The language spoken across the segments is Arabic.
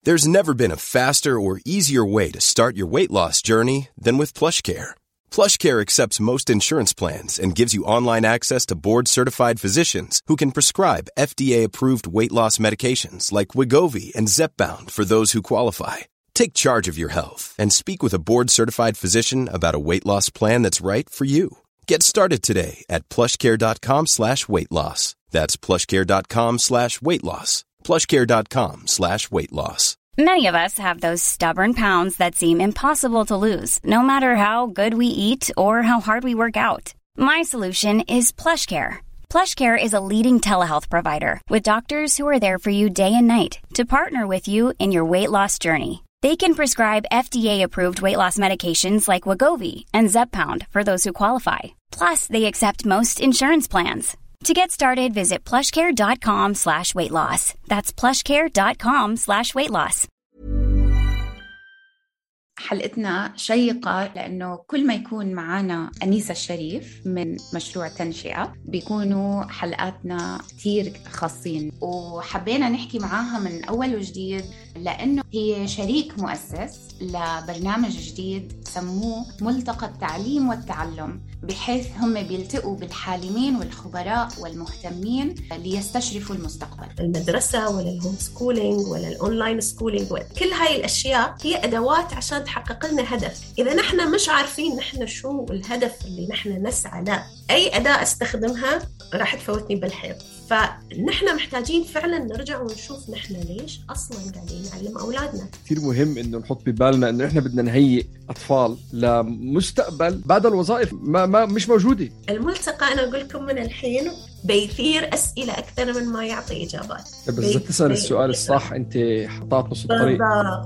There's never been a faster or easier way to start your weight loss journey than with PlushCare. PlushCare accepts most insurance plans and gives you online access to board-certified physicians who can prescribe FDA-approved weight loss medications like Wegovy and Zepbound for those who qualify. Take charge of your health and speak with a board-certified physician about a weight loss plan that's right for you. Get started today at plushcare.com/weight-loss. That's plushcare.com/weight loss. plushcare.com/weight-loss. Many of us have those stubborn pounds that seem impossible to lose, no matter how good we eat or how hard we work out. My solution is PlushCare. PlushCare is a leading telehealth provider with doctors who are there for you day and night to partner with you in your weight loss journey. They can prescribe FDA-approved weight loss medications like Wegovy and Zepbound for those who qualify. Plus, they accept most insurance plans. To get started, visit plushcare.com/weight-loss. That's plushcare.com/weight-loss. حلقتنا شيقة لأنه كل ما يكون معنا أنيسة الشريف من مشروع تنشئة بيكونوا حلقاتنا كتير خاصين، وحبينا نحكي معاها من أول وجديد لأنه هي شريك مؤسس لبرنامج جديد سموه ملتقى التعليم والتعلم، بحيث هم بيلتقوا بالحالمين والخبراء والمهتمين ليستشرفوا المستقبل. المدرسة ولا الهوم سكولينج ولا الأونلاين سكولينج، كل هاي الأشياء هي أدوات عشان تحقق لنا هدف. إذا نحن مش عارفين نحن شو الهدف اللي نحن نسعى له، أي أداة استخدمها راح تفوتني بالحيط. فنحن محتاجين فعلا نرجع ونشوف نحن ليش أصلا قاعدين نعلم أولادنا. كثير مهم إنه نحط ببالنا إنه إحنا بدنا نهيئ أطفال لمستقبل بعد الوظائف ما مش موجودة. الملتقى أنا أقول لكم من الحين بيثير أسئلة أكثر من ما يعطي إجابات. بس تسأل السؤال الصح، أنت حطات نص الطريق.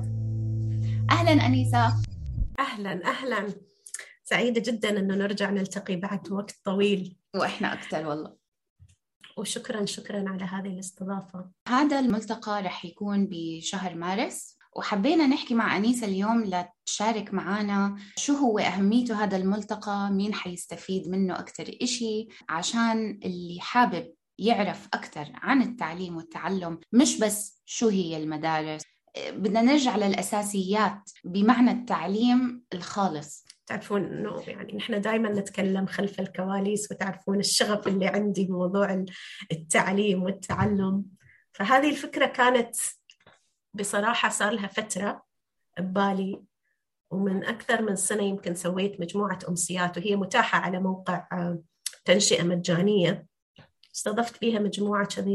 أهلا أنيسة. أهلا، سعيدة جدا إنه نرجع نلتقي بعد وقت طويل. وإحنا أكثر والله. وشكرا على هذه الاستضافة. هذا الملتقى رح يكون بشهر مارس، وحبينا نحكي مع أنيسة اليوم لتشارك معنا شو هو أهميته هذا الملتقى، مين حيستفيد منه أكتر إشي، عشان اللي حابب يعرف أكتر عن التعليم والتعلم، مش بس شو هي المدارس. بدنا نرجع للأساسيات بمعنى التعليم الخالص. تعرفون إنه يعني نحن دائما نتكلم خلف الكواليس، وتعرفون الشغف اللي عندي بموضوع التعليم والتعلم. فهذه الفكرة كانت بصراحة صار لها فترة ببالي، ومن أكثر من سنة يمكن سويت مجموعة أمسيات، وهي متاحة على موقع تنشئة مجانية. استضفت فيها مجموعة كذي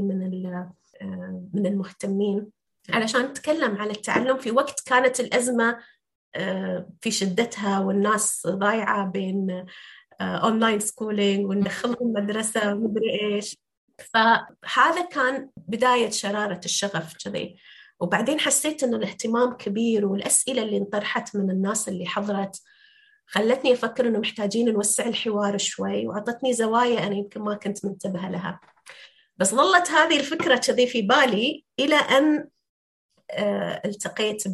من المهتمين علشان نتكلم على التعلم في وقت كانت الأزمة في شدتها، والناس ضايعة بين أونلاين سكولينج وندخلهم مدرسة مدري إيش. فهذا كان بداية شرارة الشغف كذي. وبعدين حسيت إنه الاهتمام كبير، والأسئلة اللي انطرحت من الناس اللي حضرت خلتني أفكر إنه محتاجين نوسع الحوار شوي، وعطتني زوايا أنا يمكن ما كنت منتبهة لها. بس ظلت هذه الفكرة كذي في بالي إلى أن التقيت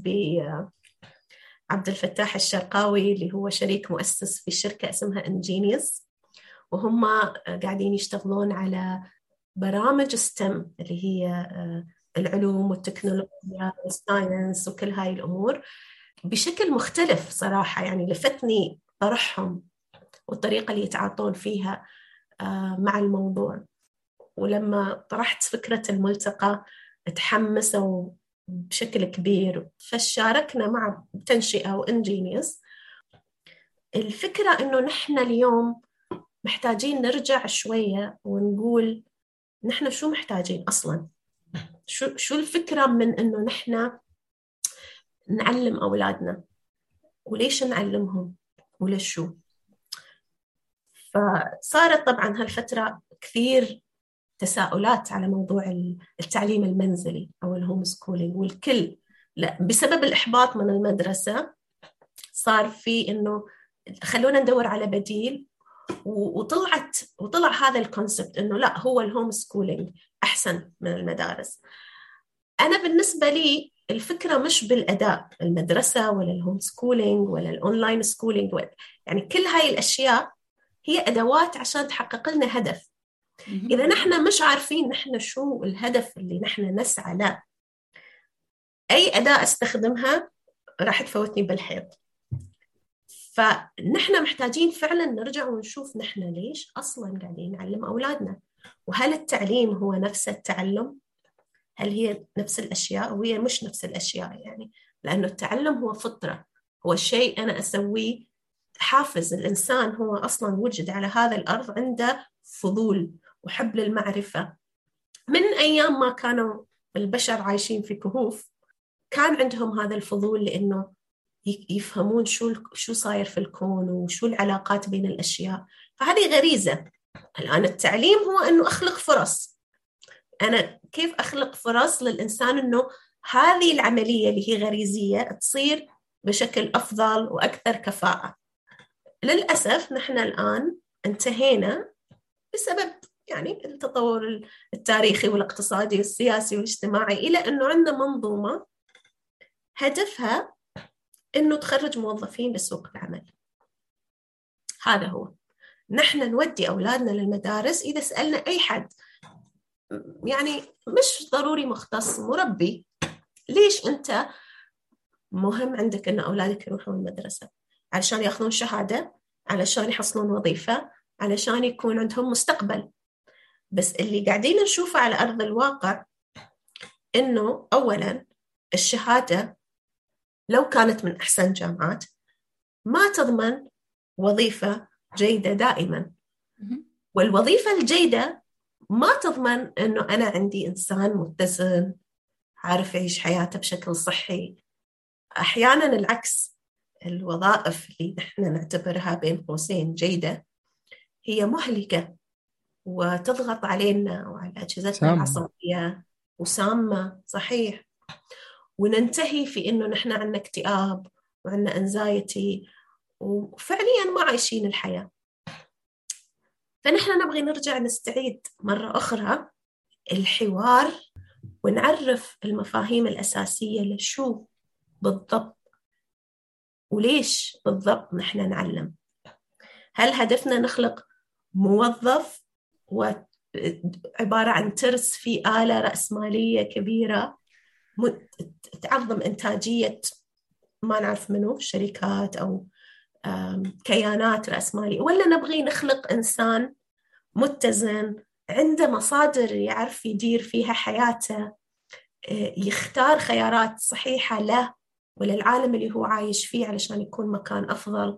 بعبد الفتاح الشرقاوي اللي هو شريك مؤسس في شركة اسمها إنجينيوس، وهم قاعدين يشتغلون على برامج ستيم اللي هي العلوم والتكنولوجيا والساينس وكل هاي الأمور بشكل مختلف. صراحة يعني لفتني طرحهم والطريقة اللي يتعاطون فيها مع الموضوع. ولما طرحت فكرة الملتقى تحمسوا بشكل كبير، فشاركنا مع تنشئة وإنجينيوس الفكرة إنه نحن اليوم محتاجين نرجع شوية ونقول نحن شو محتاجين أصلاً، شو الفكرة من إنه نحن نعلم أولادنا، وليش نعلمهم وليش شو. فصارت طبعاً هالفترة كثير تساؤلات على موضوع التعليم المنزلي أو الهوم سكولينج، والكل لا بسبب الإحباط من المدرسة صار في إنه خلونا ندور على بديل. وطلع هذا الكونسبت إنه لا، هو الهوم سكولينج أحسن من المدارس. أنا بالنسبة لي الفكرة مش بالأداء، المدرسة ولا الهوم سكولينج ولا الأونلاين سكولينج، يعني كل هاي الأشياء هي أدوات عشان تحقق لنا هدف. إذا نحن مش عارفين نحن شو الهدف اللي نحن نسعى له، أي أداة أستخدمها راح تفوتني بالحيط. فنحن محتاجين فعلا نرجع ونشوف نحن ليش أصلا قاعدين نعلم أولادنا، وهل التعليم هو نفس التعلم؟ هل هي نفس الأشياء؟ أو هي مش نفس الأشياء يعني، لأنه التعلم هو فطرة، هو شيء أنا أسويه حافز. الإنسان هو أصلا وجد على هذا الأرض عنده فضول وحب للمعرفة. من أيام ما كانوا البشر عايشين في كهوف كان عندهم هذا الفضول، لأنه يفهمون شو صاير في الكون وشو العلاقات بين الأشياء. فهذه غريزة. الآن التعليم هو أنه أخلق فرص. أنا كيف أخلق فرص للإنسان أنه هذه العملية اللي هي غريزية تصير بشكل أفضل وأكثر كفاءة. للأسف نحن الآن انتهينا بسبب يعني التطور التاريخي والاقتصادي والسياسي والاجتماعي إلى أنه عندنا منظومة هدفها أنه تخرج موظفين لسوق العمل. هذا هو. نحن نودي أولادنا للمدارس. إذا سألنا أي حد يعني مش ضروري مختص، مربي، ليش أنت مهم عندك أن أولادك يروحون المدرسة؟ علشان يأخذون شهادة، علشان يحصلون وظيفة، علشان يكون عندهم مستقبل. بس اللي قاعدين نشوفه على أرض الواقع إنه أولاً الشهادة لو كانت من أحسن جامعات ما تضمن وظيفة جيدة دائماً، والوظيفة الجيدة ما تضمن إنه أنا عندي إنسان متزن عارف يعيش حياته بشكل صحي. أحياناً العكس، الوظائف اللي نحن نعتبرها بين قوسين جيدة هي مهلكة وتضغط علينا وعلى أجهزتنا العصبية وسامة. صحيح. وننتهي في إنه نحن عندنا اكتئاب وعندنا انزايتي وفعليا ما عايشين الحياة. فنحن نبغي نرجع نستعيد مرة أخرى الحوار ونعرف المفاهيم الأساسية لشو بالضبط وليش بالضبط نحن نعلم. هل هدفنا نخلق موظف وعبارة عن ترس في آلة رأسمالية كبيرة تعظم إنتاجية ما نعرف منه شركات أو كيانات رأسمالية، ولا نبغي نخلق إنسان متزن عنده مصادر يعرف يدير فيها حياته، يختار خيارات صحيحة له وللعالم اللي هو عايش فيه علشان يكون مكان أفضل.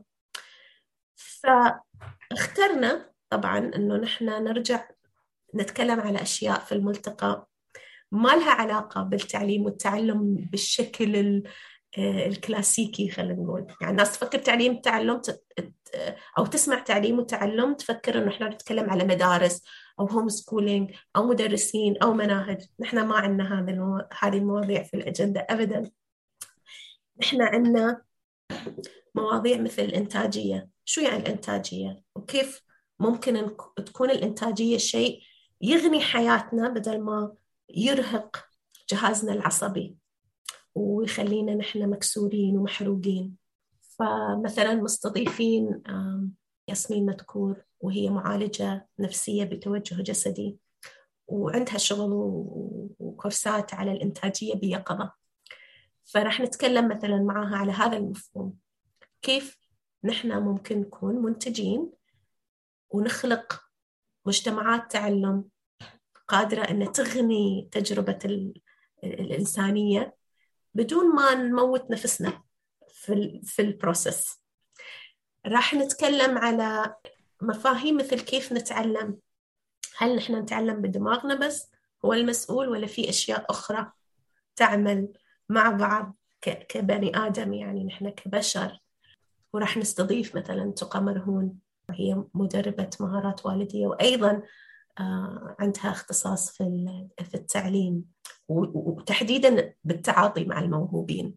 فاخترنا طبعاً أنه نحن نرجع نتكلم على أشياء في الملتقى ما لها علاقة بالتعليم والتعلم بالشكل الكلاسيكي. خلينا نقول يعني الناس تفكر تعليم تعلم أو تسمع تعليم وتعلم تفكر أنه إحنا نتكلم على مدارس أو هوم سكولينج أو مدرسين أو مناهج. نحن ما عندنا هذه المواضيع في الأجندة أبداً. نحن عندنا مواضيع مثل الإنتاجية. شو يعني الإنتاجية؟ وكيف ممكن تكون الإنتاجية شيء يغني حياتنا بدل ما يرهق جهازنا العصبي ويخلينا نحن مكسورين ومحروقين. فمثلا مستضيفين ياسمين مدكور، وهي معالجة نفسية بتوجه جسدي وعندها شغل وكورسات على الإنتاجية بيقظة. فرح نتكلم مثلا معها على هذا المفهوم، كيف نحن ممكن نكون منتجين ونخلق مجتمعات تعلم قادرة أن تغني تجربة الإنسانية بدون ما نموت نفسنا في البروسيس. راح نتكلم على مفاهيم مثل كيف نتعلم. هل نحن نتعلم بدماغنا بس هو المسؤول، ولا في أشياء أخرى تعمل مع بعض كبني آدم يعني نحن كبشر. وراح نستضيف مثلا تقى مرهون، وهي مدربة مهارات والدية وأيضا عندها اختصاص في التعليم وتحديدا بالتعاطي مع الموهوبين.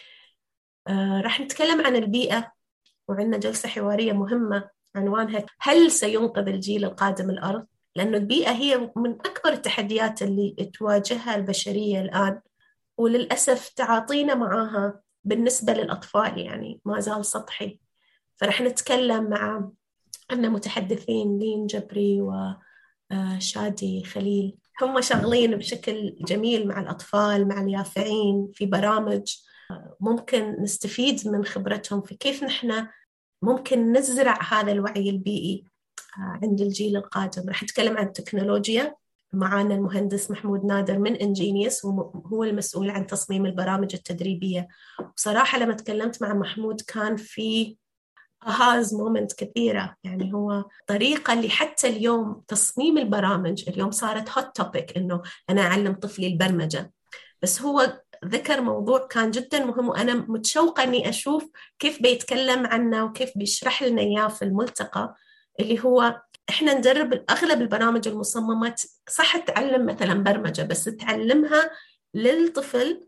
راح نتكلم عن البيئة، وعندنا جلسة حوارية مهمة عنوانها هل سينقذ الجيل القادم الأرض؟ لأنه البيئة هي من أكبر التحديات اللي تواجهها البشرية الآن، وللأسف تعاطينا معها بالنسبة للأطفال يعني ما زال سطحي. فرح نتكلم مع عندنا متحدثين لين جبري وشادي خليل هم شغالين بشكل جميل مع الأطفال، مع اليافعين في برامج ممكن نستفيد من خبرتهم في كيف نحن ممكن نزرع هذا الوعي البيئي عند الجيل القادم. رح نتكلم عن التكنولوجيا. معانا المهندس محمود نادر من إنجينيوس، هو المسؤول عن تصميم البرامج التدريبية. بصراحة لما تكلمت مع محمود كان في أهاز مومنت كثيرة، يعني هو طريقة اللي حتى اليوم تصميم البرامج اليوم صارت هوت توبيك، إنه أنا أعلم طفلي البرمجة. بس هو ذكر موضوع كان جدا مهم، وأنا متشوقة أني أشوف كيف بيتكلم عنه وكيف بيشرح لنا إياه في الملتقى، اللي هو إحنا ندرب أغلب البرامج المصممة صح تعلم مثلا برمجة، بس تعلمها للطفل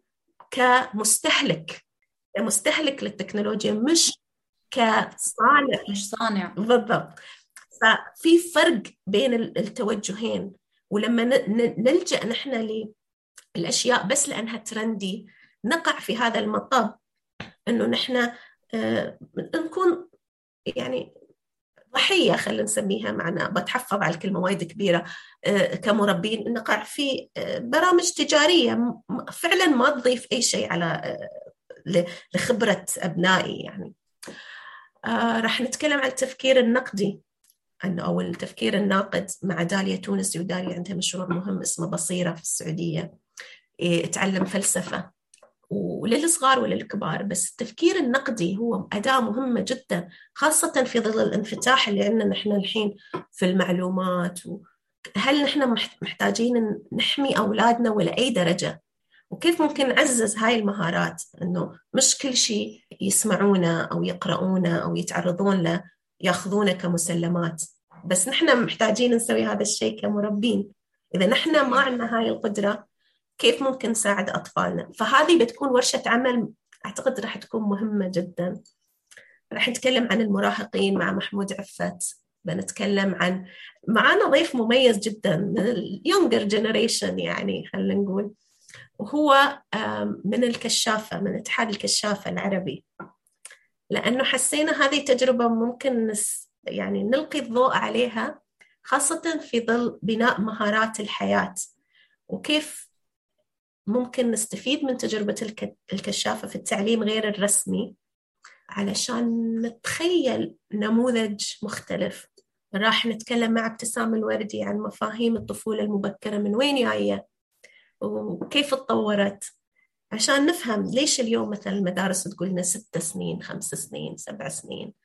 كمستهلك للتكنولوجيا، مش كصانع. مش صانع بالضبط. ففي فرق بين التوجهين، ولما نلجأ نحن للأشياء بس لأنها ترندي نقع في هذا المطب، إنه نحن نكون يعني ضحية، خلينا نسميها، معنا بتحفظ على الكلمة وايد كبيرة، كمربين نقع في برامج تجارية فعلا ما تضيف أي شيء على لخبرة أبنائي يعني. راح نتكلم عن التفكير النقدي أو التفكير الناقد مع داليا تونسي، وداليا عندها مشروع مهم اسمه بصيرة في السعودية، تعلم فلسفة وللصغار وللكبار. بس التفكير النقدي هو أداة مهمة جدا، خاصة في ظل الانفتاح اللي عندنا نحن الحين في المعلومات. هل نحن محتاجين نحمي أولادنا ولا أي درجة؟ وكيف ممكن نعزز هاي المهارات، إنه مش كل شيء يسمعونه أو يقرؤونه أو يتعرضون له يأخذونه كمسلمات، بس نحن محتاجين نسوي هذا الشيء كمربين. إذا نحن ما عندنا هاي القدرة كيف ممكن نساعد أطفالنا؟ فهذه بتكون ورشة عمل أعتقد رح تكون مهمة جدا. رح نتكلم عن المراهقين مع محمود عفت، بنتكلم عن معنا ضيف مميز جدا من اليونجر جنريشن يعني خلينا نقول، وهو من الكشافة، من اتحاد الكشافة العربي، لأنه حسينا هذه تجربة ممكن يعني نلقي الضوء عليها، خاصة في ظل بناء مهارات الحياة، وكيف ممكن نستفيد من تجربة الكشافة في التعليم غير الرسمي علشان نتخيل نموذج مختلف. راح نتكلم مع ابتسام الوردي عن مفاهيم الطفولة المبكرة، من وين جاية وكيف اتطورت، عشان نفهم ليش اليوم مثلا المدارس تقولنا 6 سنين 5 سنين 7 سنين.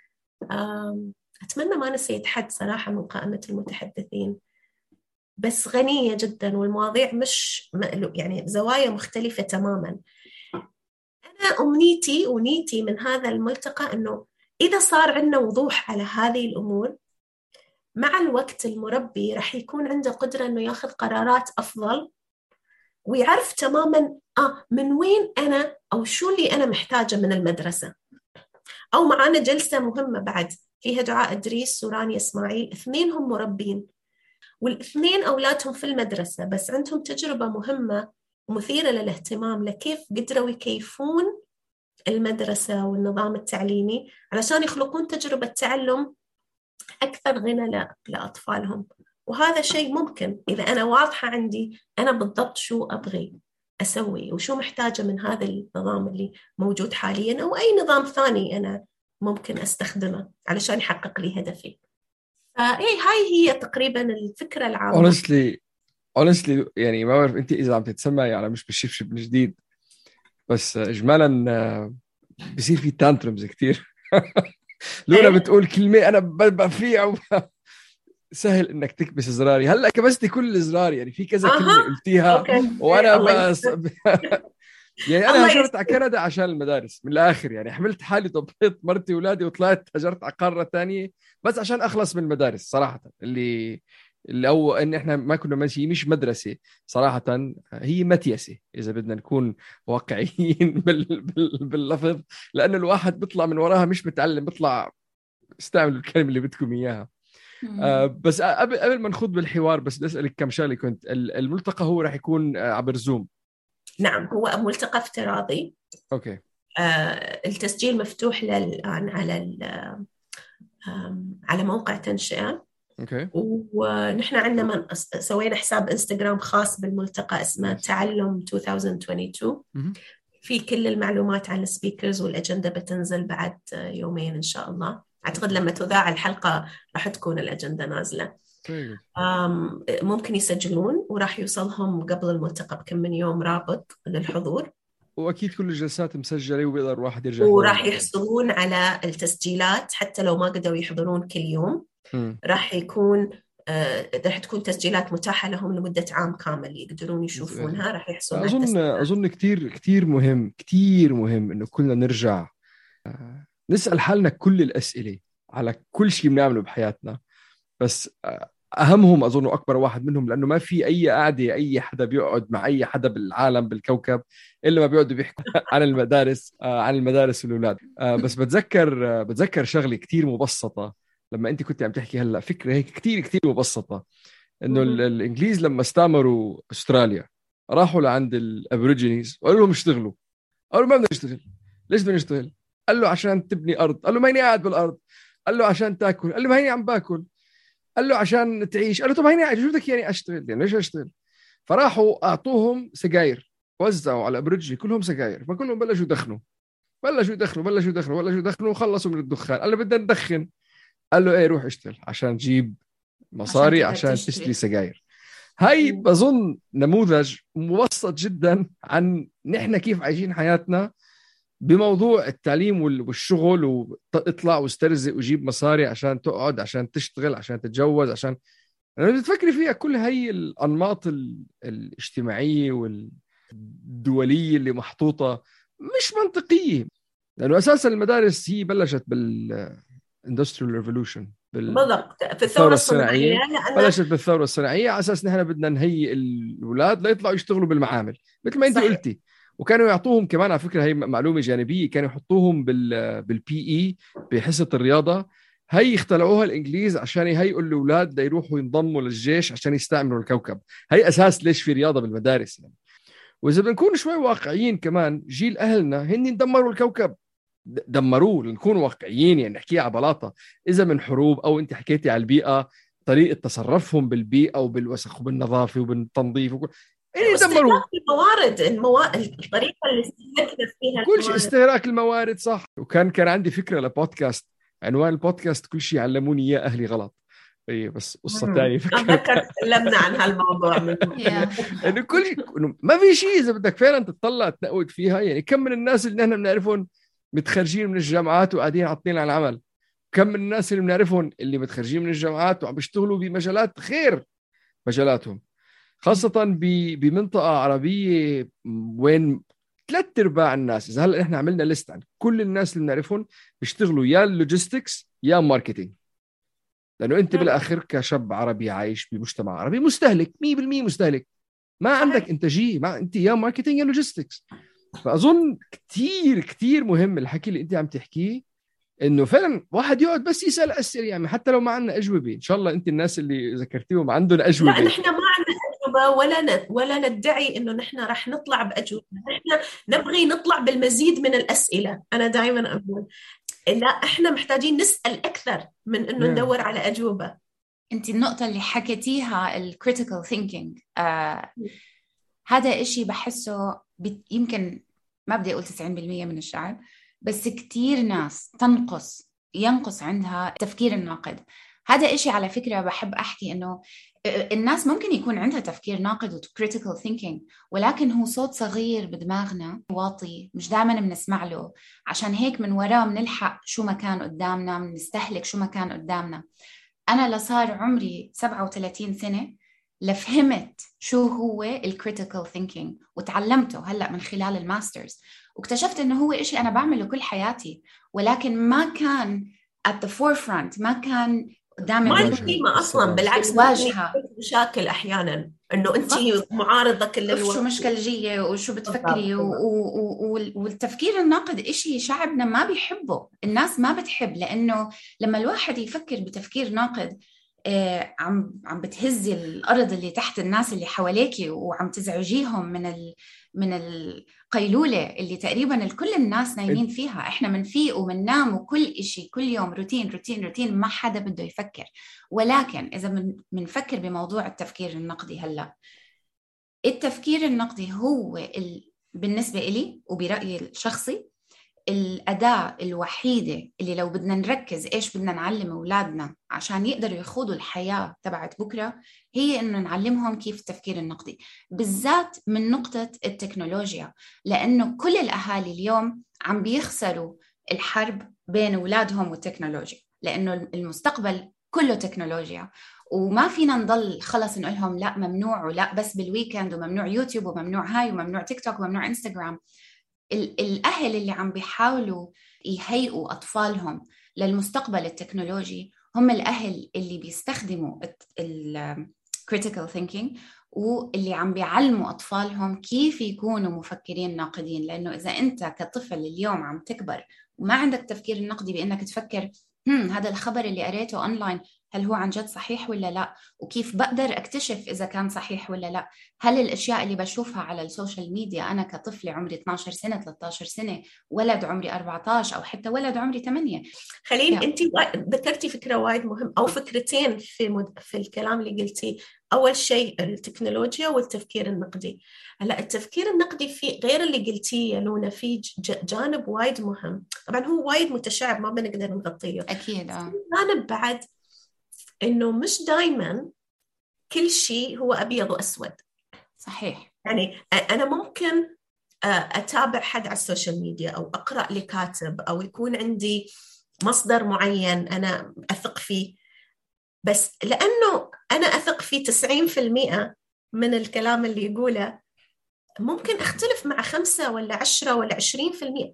أتمنى ما نسيت حد صراحة من قائمة المتحدثين، بس غنية جدا، والمواضيع مش يعني زوايا مختلفة تماما. أنا أمنيتي ونيتي من هذا الملتقى أنه إذا صار عندنا وضوح على هذه الأمور، مع الوقت المربي رح يكون عنده قدرة أنه ياخذ قرارات أفضل، ويعرف تماما من وين أنا أو شو اللي أنا محتاجة من المدرسة. أو معانا جلسة مهمة بعد فيها دعاء إدريس ورانيا إسماعيل، اثنينهم مربين والاثنين أولادهم في المدرسة، بس عندهم تجربة مهمة ومثيرة للاهتمام لكيف قدروا يكيفون المدرسة والنظام التعليمي علشان يخلقون تجربة تعلم أكثر غنى لأطفالهم. وهذا شيء ممكن إذا أنا واضحة عندي أنا بالضبط شو أبغي أسوي وشو محتاجة من هذا النظام اللي موجود حاليا، أو أي نظام ثاني أنا ممكن أستخدمه علشان يحقق لي هدفي. هاي هي تقريبا الفكرة العامة. honestly يعني ما بعرف أنت إذا عم تتسمعي على مش بالشبشب من جديد، بس إجمالا بصير في تانترمز كتير. لولا بتقول كلمة أنا بفيع سهل إنك تكبس زراري. هلأ كبستي كل الزرار، يعني في كذا كلمة قلتيها وأنا بس يعني أنا هجرت على كندا عشان المدارس من الآخر، يعني حملت حالي طبيت مرتي وولادي وطلعت هجرت على قارة تانية بس عشان أخلص من المدارس صراحة. اللي أو إن إحنا ما كنا ماشي مش مدرسة صراحة، هي متيسة إذا بدنا نكون واقعيين باللفظ، لأن الواحد بيطلع من وراها مش متعلم، بيطلع استعملوا الكلمة اللي بدكم إياها. بس قبل ما نخوض بالحوار بس أسألك كم شغلة. كنت الملتقى هو راح يكون عبر زوم؟ نعم، هو ملتقى افتراضي. أوكي. التسجيل مفتوح الآن على موقع تنشئة، اوكي. ونحن عندنا سوينا حساب انستغرام خاص بالملتقى اسمه تعلم 2022. في كل المعلومات عن السبيكرز والأجندة بتنزل بعد يومين إن شاء الله. أعتقد لما تذاع الحلقة راح تكون الأجندة نازلة. ممكن يسجلون وراح يوصلهم قبل الملتقى بكم من يوم رابط للحضور، واكيد كل الجلسات مسجله وبيقدر واحد يرجع، وراح يحصلون على التسجيلات حتى لو ما قدروا يحضرون كل يوم. راح تكون تسجيلات متاحه لهم لمده عام كامل يقدرون يشوفونها. راح يحصلون اظن كتير مهم انه كلنا نرجع نسال حالنا كل الاسئله على كل شيء بنعمله بحياتنا، بس أهمهم أظن أكبر واحد منهم، لأنه ما في أي قعدة أي حدا بيقعد مع أي حدا بالعالم بالكوكب إلا ما بيقعدوا بيحكوا عن المدارس والأولاد. بس بتذكر شغلة كتير مبسطة لما أنت كنت عم تحكي هلأ، فكرة هيك كتير مبسطة، إنه الإنجليز لما استعمروا أستراليا راحوا لعند الأبوريجينيز وقالوا لهم اشتغلوا. قالوا ما بدنا نشتغل. ليش بدنا نشتغل؟ قال له عشان تبني أرض. قال له ما هيني قاعد بالأرض. قال له عشان تاكل. قال له ما هيني عم باكل. قال له عشان تعيش. قال له طب هيني شو بدك يعني أشتغل؟ يعني ليش أشتغل؟ فراحوا أعطوهم سجاير، وزعوا على أبوريجي كلهم سجاير، فكلهم بلشوا يدخنوا وخلصوا من الدخان. قال له بدنا ندخن. قال له ايه روح اشتغل عشان تجيب مصاري عشان تشتري سجاير. هاي بظن نموذج مبسط جدا عن نحن كيف عايشين حياتنا بموضوع التعليم والشغل، وتطلع واسترزق وجيب مصاري عشان تقعد، عشان تشتغل، عشان تتجوز، عشان لما تفكري فيها كل هاي الأنماط الاجتماعية والدولية اللي محطوطة مش منطقية، لأنه أساسا المدارس هي بلشت Industrial Revolution بالضبط في الثورة الصناعية. بلشت بالثورة الصناعية على أساس نحن بدنا نهيئ الأولاد ليطلعوا يشتغلوا بالمعامل مثل ما أنت قلتي. وكانوا يعطوهم كمان، على فكرة هي معلومة جانبية، كانوا يحطوهم بالبي إي بحصة الرياضة. هي اختلعوها الإنجليز عشان يهيئوا الأولاد ليروحوا ينضموا للجيش عشان يستعملوا الكوكب. هي أساس ليش في رياضة بالمدارس يعني. وإذا بنكون شوي واقعيين كمان، جيل أهلنا هن دمروا الكوكب، دمروه. نكون واقعيين يعني نحكي على بلاطة، إذا من حروب أو أنت حكيتي على البيئة، طريقة تصرفهم بالبيئة وبالوسخ وبالنظافة وبالتنظيف دمروه. الموارد الطريقة اللي استهلكنا فيها كل شيء، استهلاك الموارد صح. وكان عندي فكرة لبودكاست، عنوان البودكاست كل شيء علموني إياه أهلي غلط. إيه بس قصة تانية فكرت تكلمنا عن هالموضوع إنه كل شيء ما في شيء إذا بدك فعلا تطلع تنقد فيها. يعني كم من الناس اللي نحن بنعرفهم متخرجين من الجامعات وقاعدين عاطلين عن العمل، كم من الناس اللي بنعرفهم اللي متخرجين من الجامعات وعم بيشتغلوا بمجالات غير مجالاتهم، خاصة بمنطقة عربية وين 3/4 الناس، إذا هلأ إحنا عملنا ليست عن كل الناس اللي بنعرفهم بيشتغلوا يا اللوجيستكس يا ماركتينج. لأنه أنت بالآخر كشاب عربي عايش بمجتمع عربي مستهلك 100% مستهلك، ما عندك إنتاجية، ما أنت يا ماركتينج يا لوجيستكس. فأظن كتير مهم الحكي اللي أنت عم تحكيه، إنه فعلا واحد يقعد بس يسأل أسئلة، يعني حتى لو ما عندنا أجوبة. إن شاء الله أنت الناس اللي ذكرتيهم عندهم أجوبة. لا نحن ما عندنا أجوبة ولا ندعي إنه نحن رح نطلع بأجوبة. نحن نبغي نطلع بالمزيد من الأسئلة. أنا دائما أقول لا، إحنا محتاجين نسأل أكثر من إنه ندور على أجوبة. أنت النقطة اللي حكيتيها الكريتيكال ثينكينج، هذا إشي بحسه يمكن ما بدي أقول 90% من الشعب، بس كتير ناس ينقص عندها التفكير الناقد. هذا إشي على فكرة بحب أحكي إنه الناس ممكن يكون عندها تفكير ناقد و critical thinking، ولكن هو صوت صغير بدماغنا واطي، مش دائما بنسمع له. عشان هيك من وراه بنلحق شو ما كان قدامنا، بنستهلك شو ما كان قدامنا. أنا لصار عمري 37 سنة لفهمت شو هو الكريتيكال ثينكينج، وتعلمته هلأ من خلال الماسترز، واكتشفت إنه هو إشي أنا بعمله كل حياتي، ولكن ما كان at the forefront، ما كان قدامي، ما القيمة أصلاً. بالعكس واجهة مشاكل أحياناً إنه أنت معارضة كل الوقت، شو مشكلجية وشو بتفكري والتفكير الناقد إشي شعبنا ما بيحبه، الناس ما بتحب، لأنه لما الواحد يفكر بتفكير ناقد عم بتهزي الأرض اللي تحت الناس اللي حواليكي، وعم تزعجيهم من القيلولة اللي تقريبا كل الناس نايمين فيها. احنا منفيق ومننام وكل إشي كل يوم روتين روتين روتين، ما حدا بده يفكر. ولكن إذا منفكر بموضوع التفكير النقدي هلأ، التفكير النقدي هو بالنسبة إلي وبرأيي الشخصي الأداة الوحيدة اللي لو بدنا نركز إيش بدنا نعلم أولادنا عشان يقدروا يخوضوا الحياة تبعت بكرة، هي إنه نعلمهم كيف التفكير النقدي، بالذات من نقطة التكنولوجيا. لأنه كل الأهالي اليوم عم بيخسروا الحرب بين أولادهم والتكنولوجيا، لأنه المستقبل كله تكنولوجيا. وما فينا نضل خلص نقول لهم لا ممنوع ولا بس بالويكند، وممنوع يوتيوب وممنوع هاي وممنوع تيك توك وممنوع انستغرام. الأهل اللي عم بيحاولوا يهيئوا أطفالهم للمستقبل التكنولوجي هم الأهل اللي بيستخدموا critical thinking، واللي عم بيعلموا أطفالهم كيف يكونوا مفكرين ناقدين. لأنه إذا أنت كطفل اليوم عم تكبر وما عندك تفكير النقدي بأنك تفكر هذا الخبر اللي قريته أونلاين هل هو عن جد صحيح ولا لا، وكيف بقدر أكتشف إذا كان صحيح ولا لا، هل الأشياء اللي بشوفها على السوشيال ميديا أنا كطفل عمري 12 سنة 13 سنة، ولد عمري 14 أو حتى ولد عمري 8. خليل أنت ذكرتي فكرة وايد مهم أو فكرتين في الكلام اللي قلتيه. أول شيء التكنولوجيا والتفكير النقدي. هلا التفكير النقدي في غير اللي قلتيه يا لونا في جانب وايد مهم، طبعا هو وايد متشعب ما بنقدر نغطيه أكيد. جانب بعد إنه مش دايما كل شيء هو أبيض وأسود. صحيح. يعني أنا ممكن أتابع حد على السوشيال ميديا أو أقرأ لكاتب أو يكون عندي مصدر معين أنا أثق فيه، بس لأنه أنا أثق فيه 90% من الكلام اللي يقوله، ممكن أختلف مع 5 ولا 10 ولا 20%.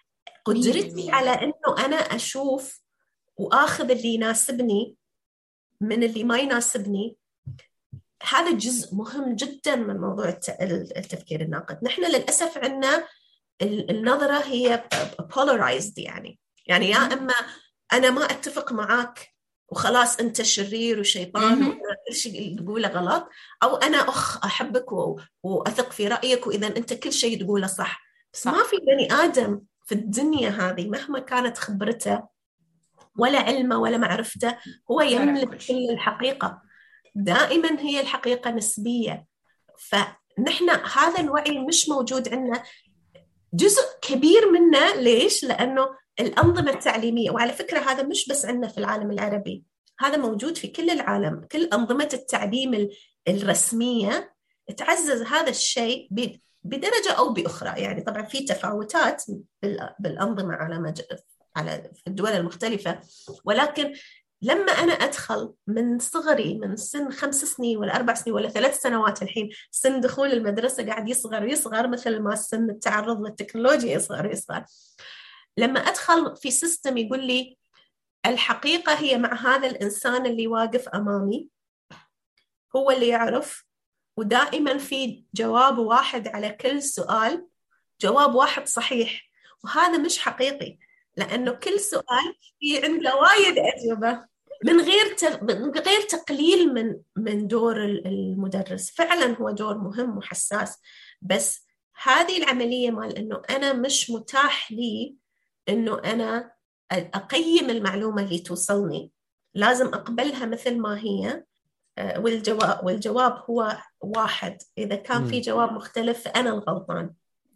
قدرتي على أنه أنا أشوف وآخذ اللي يناسبني من اللي ما يناسبني، هذا جزء مهم جدا من موضوع التفكير الناقد. نحن للأسف عندنا النظرة هي polarized، يعني يا أما أنا ما أتفق معاك وخلاص أنت شرير وشيطان وكل شيء تقوله غلط، أو أنا أحبك وأثق في رأيك وإذا أنت كل شيء تقوله صح. بس ما في بني آدم في الدنيا هذه مهما كانت خبرته ولا علمه ولا معرفته هو يملك كل الحقيقة. دائما هي الحقيقة نسبية. فنحن هذا الوعي مش موجود عندنا، جزء كبير منه. ليش؟ لأنه الأنظمة التعليمية، وعلى فكرة هذا مش بس عندنا في العالم العربي، هذا موجود في كل العالم، كل أنظمة التعليم الرسمية تعزز هذا الشيء بدرجة أو بأخرى. يعني طبعا في تفاوتات بالأنظمة على الدول المختلفة، ولكن لما أنا أدخل من صغري من سن 5 سنين ولا 4 سنين ولا 3 سنوات، الحين سن دخول المدرسة قاعد يصغر مثل ما سن التعرض للتكنولوجيا يصغر. لما أدخل في سيستم يقول لي الحقيقة هي مع هذا الإنسان اللي واقف أمامي، هو اللي يعرف، ودائما في جواب واحد على كل سؤال، جواب واحد صحيح، وهذا مش حقيقي، لأنه كل سؤال في عنده وايد أجوبة، من غير تقليل من دور المدرس. فعلا هو دور مهم وحساس، بس هذه العملية مال إنه أنا مش متاح لي إنه أنا أقيم المعلومة اللي توصلني، لازم أقبلها مثل ما هي، والجواب هو واحد. إذا كان في جواب مختلف فأنا الغلطان.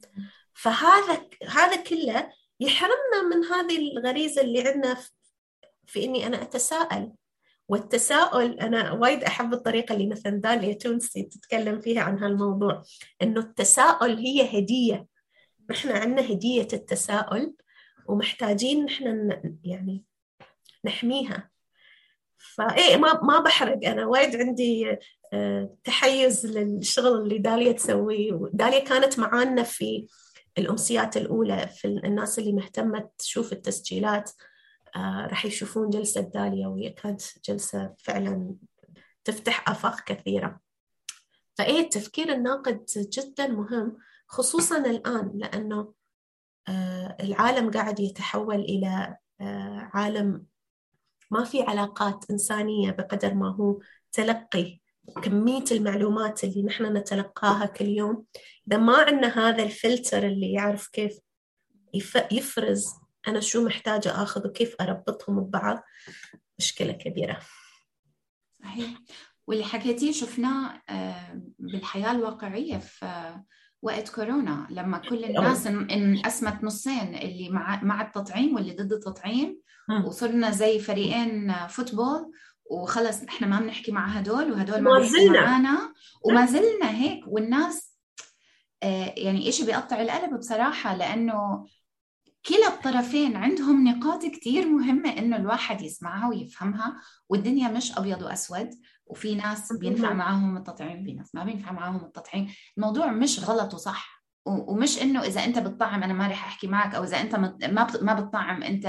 فهذا كله يحرمنا من هذه الغريزة اللي عندنا في إني أنا أتساءل. والتساؤل أنا وايد أحب الطريقة اللي مثلا داليا تونسي تتكلم فيها عن هالموضوع، إنه التساؤل هي هدية. نحن عندنا هدية التساؤل ومحتاجين نحن يعني نحميها. فإيه ما بحرق، أنا وايد عندي تحيز للشغل اللي داليا تسويه. داليا كانت معانا في الأمسيات الأولى، في الناس اللي مهتمة تشوف التسجيلات راح يشوفون جلسة داليا، وهي كانت جلسة فعلا تفتح آفاق كثيرة. فإيه التفكير الناقد جدا مهم، خصوصا الآن، لأنه العالم قاعد يتحول إلى عالم ما في علاقات إنسانية بقدر ما هو تلقي كمية المعلومات اللي نحن نتلقاها كل يوم، إذا ما عندنا هذا الفلتر اللي يعرف كيف يفرز أنا شو محتاجة أخذ وكيف أربطهم ببعض، مشكلة كبيرة. صحيح. واللي حكيتيه شفناه بالحياة الواقعية في وقت كورونا، لما كل الناس انقسمت نصين، اللي مع التطعيم واللي ضد التطعيم، وصرنا زي فريقين فوتبول، وخلص احنا ما بنحكي مع هدول وهدول ما بيحكوا معانا، وما زلنا هيك. والناس يعني إشي بيقطع القلب بصراحة، لأنه كلا الطرفين عندهم نقاط كتير مهمة إنه الواحد يسمعها ويفهمها، والدنيا مش أبيض وأسود، وفي ناس بينفع معاهم التطعيم، في ناس ما بينفع معاهم التطعيم. الموضوع مش غلط وصح، ومش إنه إذا أنت بتطعم أنا ما رح أحكي معك، أو إذا أنت ما بتطعم أنت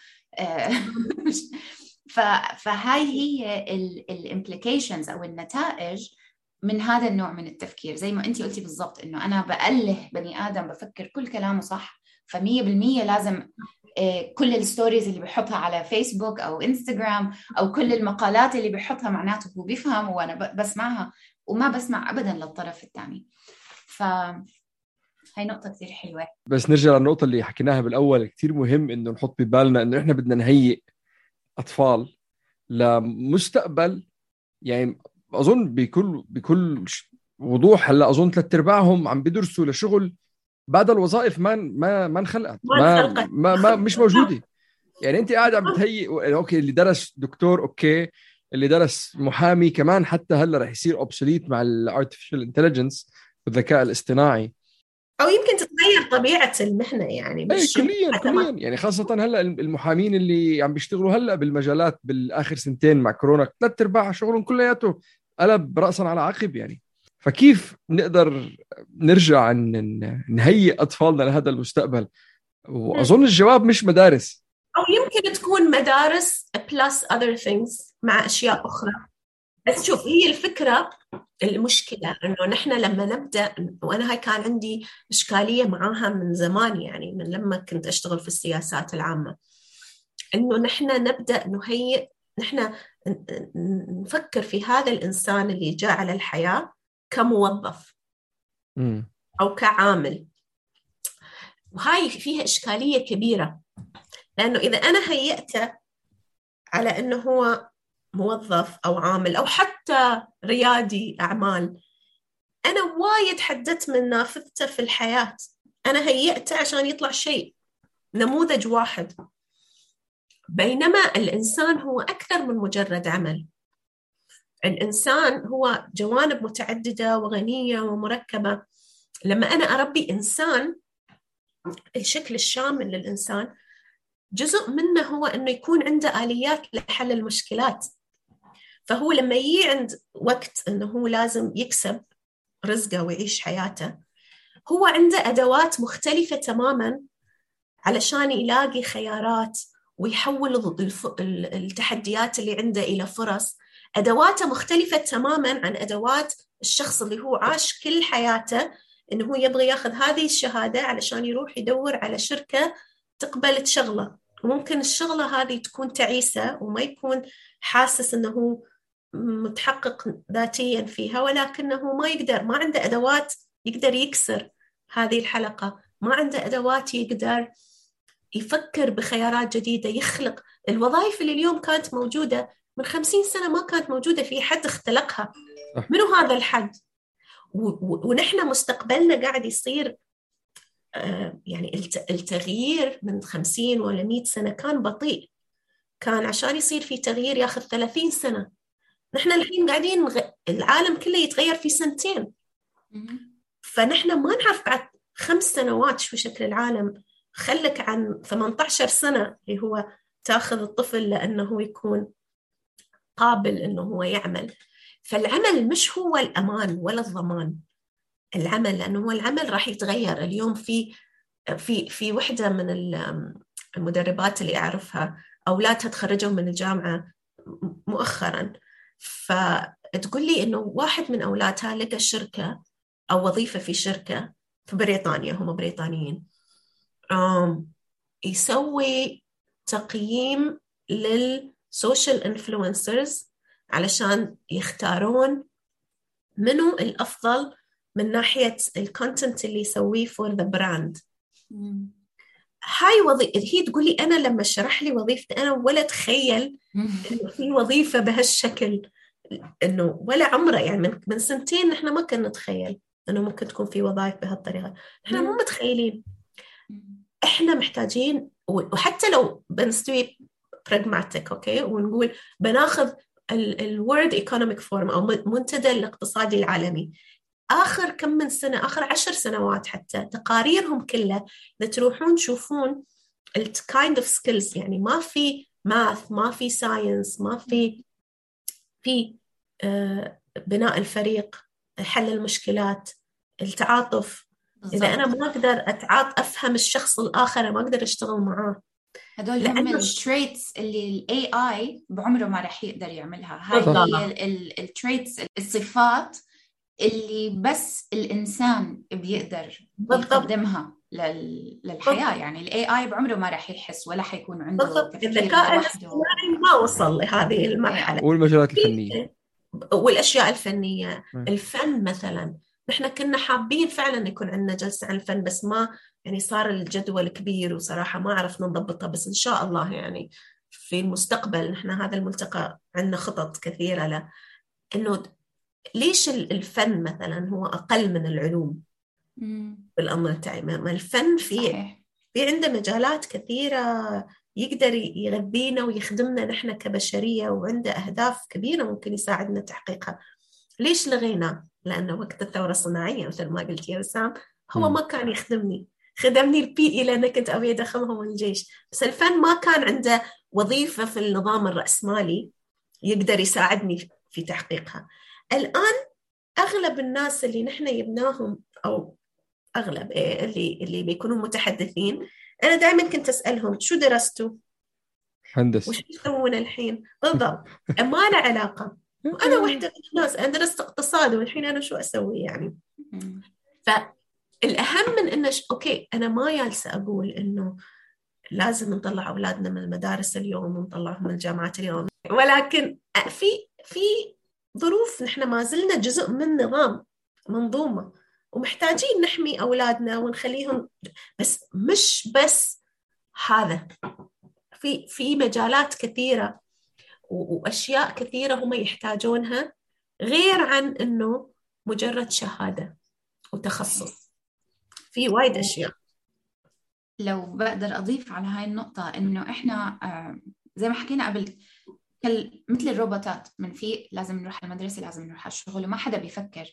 فهاي هي الامبليكيشنز أو النتائج من هذا النوع من التفكير. زي ما أنتي قلتي بالضبط، إنه أنا بأله بني آدم بفكر كل كلامه صح، ف100% لازم كل الستوريز اللي بيحطها على فيسبوك أو إنستغرام أو كل المقالات اللي بيحطها معناته هو بيفهم وأنا بسمعها، وما بسمع أبدا للطرف الثاني. هاي نقطة كتير حلوة. بس نرجع للنقطة اللي حكيناها بالأول، كتير مهم إنه نحط ببالنا إنه إحنا بدنا نهيئ أطفال لمستقبل. يعني أظن بكل وضوح هلا أظن 3/4 عم بيدرسوا لشغل بعد الوظائف ما انخلقت، ما مش موجودة. يعني أنت قاعد عم بتهيئ، أوكي اللي درس دكتور، أوكي اللي درس محامي كمان، حتى هلا رح يصير أوبسوليت مع الارتفيشال انتليجنس والذكاء الاصطناعي، أو يمكن تتغير طبيعة المهنة. يعني مش كليا يعني خاصة هلا المحامين اللي عم بيشتغلوا هلا بالمجالات بالآخر سنتين مع كورونا 3/4 شغلهم كلياته قلب رأسا على عقب. يعني فكيف نقدر نرجع نهيئ أطفالنا لهذا المستقبل؟ وأظن الجواب مش مدارس، أو يمكن تكون مدارس plus other things مع أشياء أخرى. بس شوف، هي الفكرة، المشكلة إنه نحن لما نبدأ، وأنا هاي كان عندي إشكالية معاها من زمان، يعني من لما كنت أشتغل في السياسات العامة، إنه نحن نبدأ نهيئ، نحن نفكر في هذا الإنسان اللي جاء على الحياة كموظف أو كعامل. وهاي فيها إشكالية كبيرة، لأنه إذا أنا هيئته على أنه هو موظف أو عامل أو حتى ريادي أعمال، أنا وايد حددت من نافذته في الحياة، أنا هيئته عشان يطلع شيء، نموذج واحد. بينما الإنسان هو أكثر من مجرد عمل، الإنسان هو جوانب متعددة وغنية ومركبة. لما أنا أربي إنسان، الشكل الشامل للإنسان جزء منه هو أنه يكون عنده آليات لحل المشكلات. فهو لما يجي عند وقت أنه هو لازم يكسب رزقه ويعيش حياته، هو عنده أدوات مختلفة تماماً علشان يلاقي خيارات ويحول التحديات اللي عنده إلى فرص. أدواته مختلفة تماماً عن أدوات الشخص اللي هو عاش كل حياته إنه هو يبغى ياخذ هذه الشهادة علشان يروح يدور على شركة تقبل تشغله. وممكن الشغلة هذه تكون تعيسة وما يكون حاسس إنه متحقق ذاتياً فيها، ولكنه ما عنده أدوات يقدر يكسر هذه الحلقة، ما عنده أدوات يقدر يفكر بخيارات جديدة، يخلق الوظائف اللي اليوم كانت موجودة من 50 سنة ما كانت موجودة، في حد اختلقها. منو هذا الحد؟ ونحن مستقبلنا قاعد يصير يعني التغيير من 50 ولا 100 سنة كان بطيء، كان عشان يصير في تغيير ياخذ 30 سنة. نحن الحين قاعدين العالم كله يتغير في 2 سنين، فنحن ما نعرف بعد 5 سنوات شو شكل العالم. خلك عن 18 سنة اللي هو تاخذ الطفل لأنه يكون قابل أنه هو يعمل. فالعمل مش هو الأمان ولا الضمان، العمل لأنه هو العمل راح يتغير. اليوم في وحدة من المدربات اللي أعرفها أولادها تخرجوا من الجامعة مؤخرا، فتقول لي إنه واحد من أولادها لقى شركة أو وظيفة في شركة في بريطانيا، هم بريطانيين، يسوي تقييم للسوشيال انفلونسرز علشان يختارون منو الأفضل من ناحية الكونتنت اللي يسويه for the brand. هاي هي تقول لي أنا لما شرح لي وظيفتي أنا ولا تخيل إنه في وظيفة بهالشكل، إنه ولا عمره يعني من سنتين نحن ما كنا نتخيل إنه ممكن تكون في وظائف بهالطريقة. إحنا مو متخيلين. إحنا محتاجين، وحتى لو بنستوي براغماتيك أوكي ونقول بناخذ الورد ايكونوميك فورم أو منتدى الاقتصادي العالمي، آخر كم من سنة، آخر 10 سنوات حتى تقاريرهم كلها إذا تروحون تشوفون kind of skills، يعني ما في math، ما في science، ما في بناء الفريق، حل المشكلات، التعاطف. إذا أنا ما أقدر أفهم الشخص الآخر ما أقدر أشتغل معاه. هدول هم التريتس اللي ال AI بعمره ما رح يقدر يعملها. هاي هي التريتس، الصفات اللي بس الإنسان بيقدر يقدمها للحياة. يعني ال AI بعمره ما رح يحس ولا حيكون عنده تفكير الذكاء الاصطناعي ما وصل لهذه المرحلة. والمجالات الفنية والأشياء الفنية، الفن مثلا، نحن كنا حابين فعلا يكون عندنا جلسة عن الفن، بس ما يعني صار الجدول كبير وصراحة ما عرفنا نضبطها. بس إن شاء الله يعني في المستقبل نحن هذا الملتقى عندنا خطط كثيرة له إنه ليش الفن مثلا هو أقل من العلوم بالأمر التعليمي. ما الفن في عنده مجالات كثيرة يقدر يغذينا ويخدمنا نحن كبشرية، وعنده أهداف كبيرة ممكن يساعدنا تحقيقها. ليش لغينا؟ لأنه وقت الثورة الصناعية مثل ما قلت يا وسام هو ما كان يخدمني، خدمني البيئي لأن كنت أبي أدخلهم الجيش، بس الفن ما كان عنده وظيفة في النظام الرأسمالي يقدر يساعدني في تحقيقها. الآن أغلب الناس اللي نحن يبناهم أو أغلب اللي بيكونوا متحدثين، أنا دائما كنت أسألهم شو درستوا؟ هندسة. وش يسوون الحين؟ بالضبط. ما له علاقة. وأنا واحدة من الناس أنا درست اقتصاد والحين أنا شو أسوي يعني؟ فالأهم من إنه أوكي أنا ما جالسة أقول إنه لازم نطلع أولادنا من المدارس اليوم ونطلعهم من الجامعات اليوم، ولكن في ظروف نحن ما زلنا جزء من نظام منظومة ومحتاجين نحمي أولادنا ونخليهم، بس مش بس هذا، في مجالات كثيرة وأشياء كثيرة هم يحتاجونها غير عن إنه مجرد شهادة وتخصص، في وايد أشياء. لو بقدر أضيف على هاي النقطة إنه إحنا زي ما حكينا قبل مثل الروبوتات، من في لازم نروح على المدرسة لازم نروح على الشغل، وما حدا بيفكر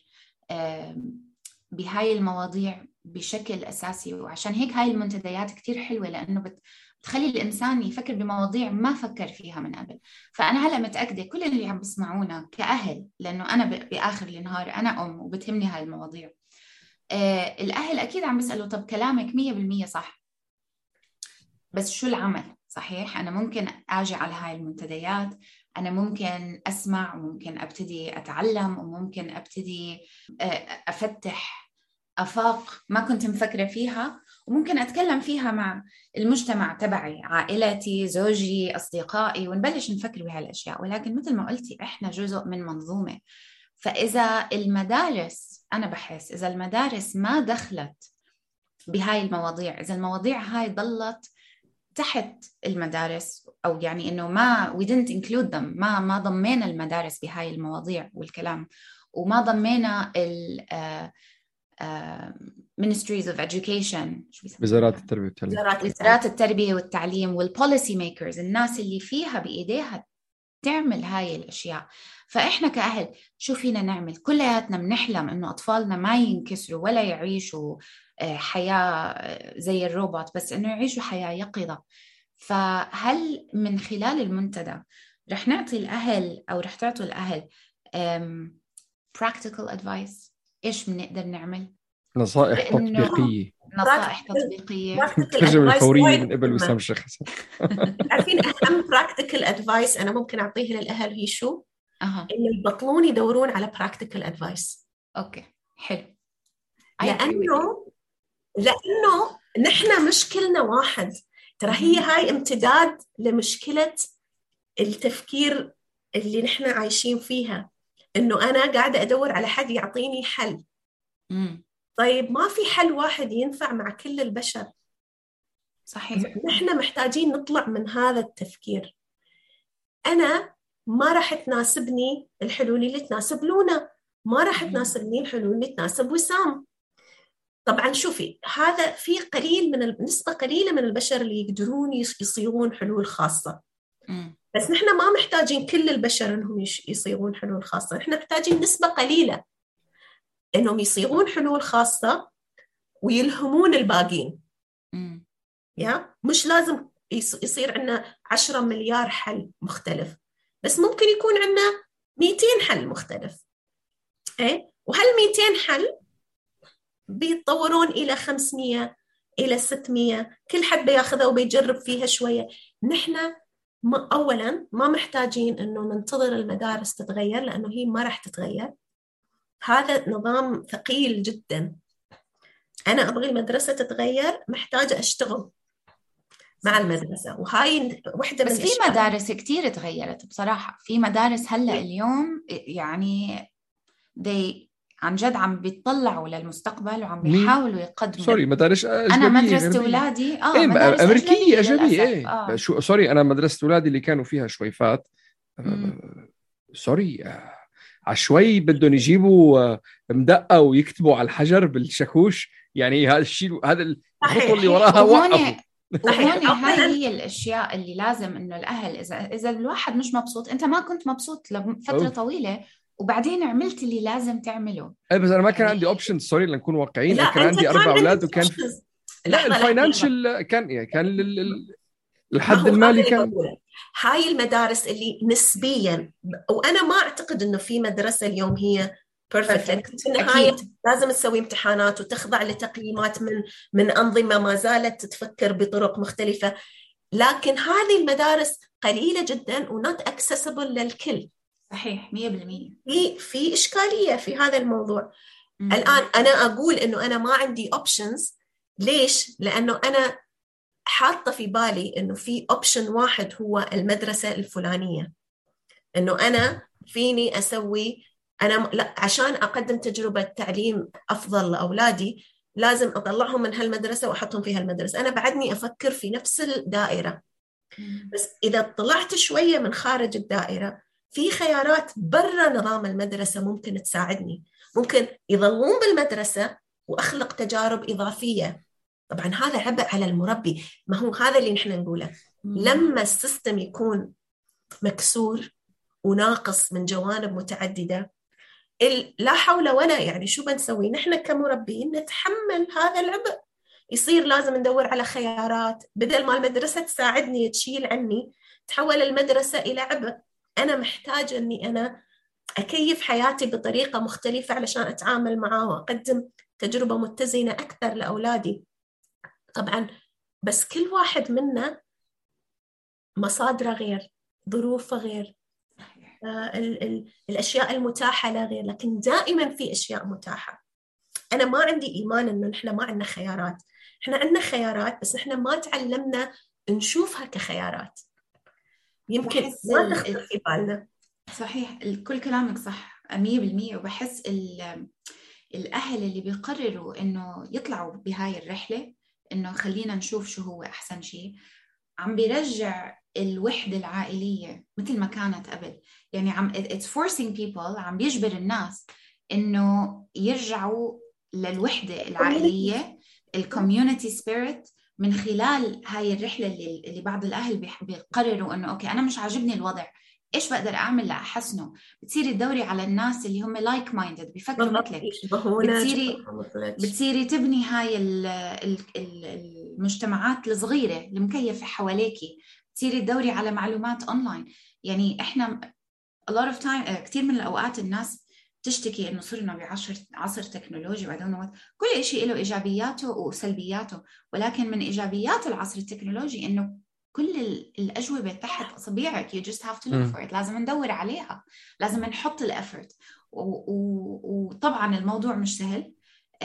بهاي المواضيع بشكل أساسي. وعشان هيك هاي المنتديات كتير حلوة، لأنه بتخلي الإنسان يفكر بمواضيع ما فكر فيها من قبل. فأنا هلأ متأكدة كل اللي عم بسمعونا كأهل، لأنه أنا بآخر النهار أنا أم وبتهمني هاي المواضيع، الأهل أكيد عم بيسألوا طب كلامك 100% صح، بس شو العمل؟ صحيح أنا ممكن أجي على هاي المنتديات، أنا ممكن أسمع وممكن أبتدي أتعلم وممكن أبتدي أفتح آفاق ما كنت مفكرة فيها، وممكن أتكلم فيها مع المجتمع تبعي، عائلتي، زوجي، أصدقائي، ونبلش نفكر بهالأشياء. ولكن مثل ما قلتي إحنا جزء من منظومة. فإذا المدارس، أنا بحس إذا المدارس ما دخلت بهاي المواضيع، إذا المواضيع هاي ضلت تحت المدارس، أو يعني إنه ما we didn't include them، ما ضمينا المدارس بهاي المواضيع والكلام، وما ضمينا ال Ministries of Education، وزارات التربية والتعليم، وزارات التربية والتعليم، والpolicy makers، الناس اللي فيها بإيديها تعمل هاي الأشياء. فإحنا كأهل شو فينا نعمل؟ كلياتنا بنحلم إنه أطفالنا ما ينكسروا ولا يعيشوا حياة زي الروبوت، بس إنه يعيشوا حياة يقظة. فهل من خلال المنتدى رح نعطي الأهل أو رح تعطوا الأهل practical advice؟ إيش بنقدر نعمل؟ نصائح تطبيقية. نصائح تطبيقية. ترجمة فورية من قبل وسام الشيخ حسن. عارفين أهم practical advice أنا ممكن أعطيه للأهل هي شو؟ إنه يبطلون يدورون على practical advice. أوكي حلو. لأنه نحن مشكلنا واحد، ترى هي هاي امتداد لمشكلة التفكير اللي نحن عايشين فيها. إنه أنا قاعدة أدور على حد يعطيني حل. طيب ما في حل واحد ينفع مع كل البشر. صحيح. نحن محتاجين نطلع من هذا التفكير. أنا ما راح تناسبني الحلول اللي تناسب لونا، ما راح تناسبني الحلول اللي تناسب وسام. طبعا شوفي، هذا في نسبة قليلة من البشر اللي يقدرون يصيغون حلول خاصة. بس نحن ما محتاجين كل البشر انهم يصيغون حلول خاصة، نحن محتاجين نسبة قليلة انهم يصيغون حلول خاصة ويلهمون الباقين. مش لازم يصير عندنا 10 مليار حل مختلف، بس ممكن يكون عندنا 200 حل مختلف. وهال 200 حل بيتطورون إلى 500 إلى 600، كل حد بياخذها وبيجرب فيها شوية. نحن أولاً ما محتاجين إنه ننتظر المدارس تتغير، لأنه هي ما راح تتغير. هذا نظام ثقيل جداً. أنا أبغي المدرسة تتغير، محتاجة أشتغل مع المدرسة، وهاي واحدة بس من في مدارس كتير تغيرت بصراحة. في مدارس هلأ اليوم يعني عن جد عم بيطلعوا للمستقبل وعم بيحاولوا يقدموا. مدارس أجنبية. أنا مدرسة أولادي مدارس أمريكية أجنبية. أنا مدرسة أولادي اللي كانوا فيها شويفات عشوائي بدهم يجيبوا مدقة ويكتبوا على الحجر بالشاكوش. يعني هذا الشيء، هذا الخطوة اللي وراها وقفوا. وهون هاي هي الأشياء اللي لازم إنه الأهل إذا الواحد مش مبسوط، أنت ما كنت مبسوط لفترة طويلة وبعدين عملت اللي لازم تعمله. بس أنا ما كان عندي أوبشن، لنكون واقعيين. كان عندي 4 أولاد وكان الفاينانشال كان الحد المالي كان. هاي المدارس اللي نسبيا، وأنا ما أعتقد إنه في مدرسة اليوم هي بيرفكت. في النهاية لازم تسوي امتحانات وتخضع لتقييمات من أنظمة ما زالت تفكر بطرق مختلفة، لكن هذه المدارس قليلة جدا ونوت accessible للكل. صحيح 100%. في إشكالية في هذا الموضوع. الآن أنا أقول إنه أنا ما عندي options. ليش؟ لأنه أنا حاطة في بالي إنه في option واحد هو المدرسة الفلانية، إنه أنا فيني أسوي، أنا لا، عشان أقدم تجربة تعليم أفضل لأولادي لازم أطلعهم من هالمدرسة وأحطهم في هالمدرسة. أنا بعدني أفكر في نفس الدائرة، بس إذا طلعت شوية من خارج الدائرة في خيارات برا نظام المدرسة ممكن تساعدني. ممكن يظلون بالمدرسة وأخلق تجارب إضافية. طبعا هذا عبء على المربي. ما هو هذا اللي نحن نقوله. لما السيستم يكون مكسور وناقص من جوانب متعددة، لا حول ولا، يعني شو بنسوي نحن كمربين؟ نتحمل هذا العبء. يصير لازم ندور على خيارات، بدل ما المدرسة تساعدني تشيل عني، تحول المدرسة إلى عبء. أنا محتاجة أني أنا أكيف حياتي بطريقة مختلفة علشان أتعامل معه وأقدم تجربة متزنة أكثر لأولادي. طبعا بس كل واحد منا مصادره غير، ظروفه غير، الأشياء المتاحة لا غير، لكن دائما في أشياء متاحة. أنا ما عندي إيمان أنه نحن ما عندنا خيارات. نحن عندنا خيارات بس نحن ما تعلمنا نشوفها كخيارات. يمكن ما تخطر في بالنا. صحيح، كل كلامك صح 100%. وبحس الأهل اللي بيقرروا إنه يطلعوا بهاي الرحلة، إنه خلينا نشوف شو هو أحسن شيء، عم بيرجع الوحدة العائلية مثل ما كانت قبل. يعني it's forcing people، عم بيجبر الناس إنه يرجعوا للوحدة العائلية، الكوميونيتي سبيريت، من خلال هاي الرحلة اللي بعض الأهل بيقرروا إنه أوكي أنا مش عاجبني الوضع، إيش بقدر أعمل لأحسنه؟ بتصيري تدوري على الناس اللي هم like minded بيفكروا مثلك، بتصيري تبني هاي المجتمعات الصغيرة المكيفة حواليكي، بتصيري تدوري على معلومات أونلاين. يعني إحنا a lot of time كتير من الأوقات الناس تشتكي إنه صرنا بعصر تكنولوجي وعدونا، كل إشي له إيجابياته وسلبياته، ولكن من إيجابيات العصر التكنولوجي إنه كل الأجوبة تحت أصابعك. you just have to look for it. لازم ندور عليها، لازم نحط الأفرت. وطبعا الموضوع مش سهل،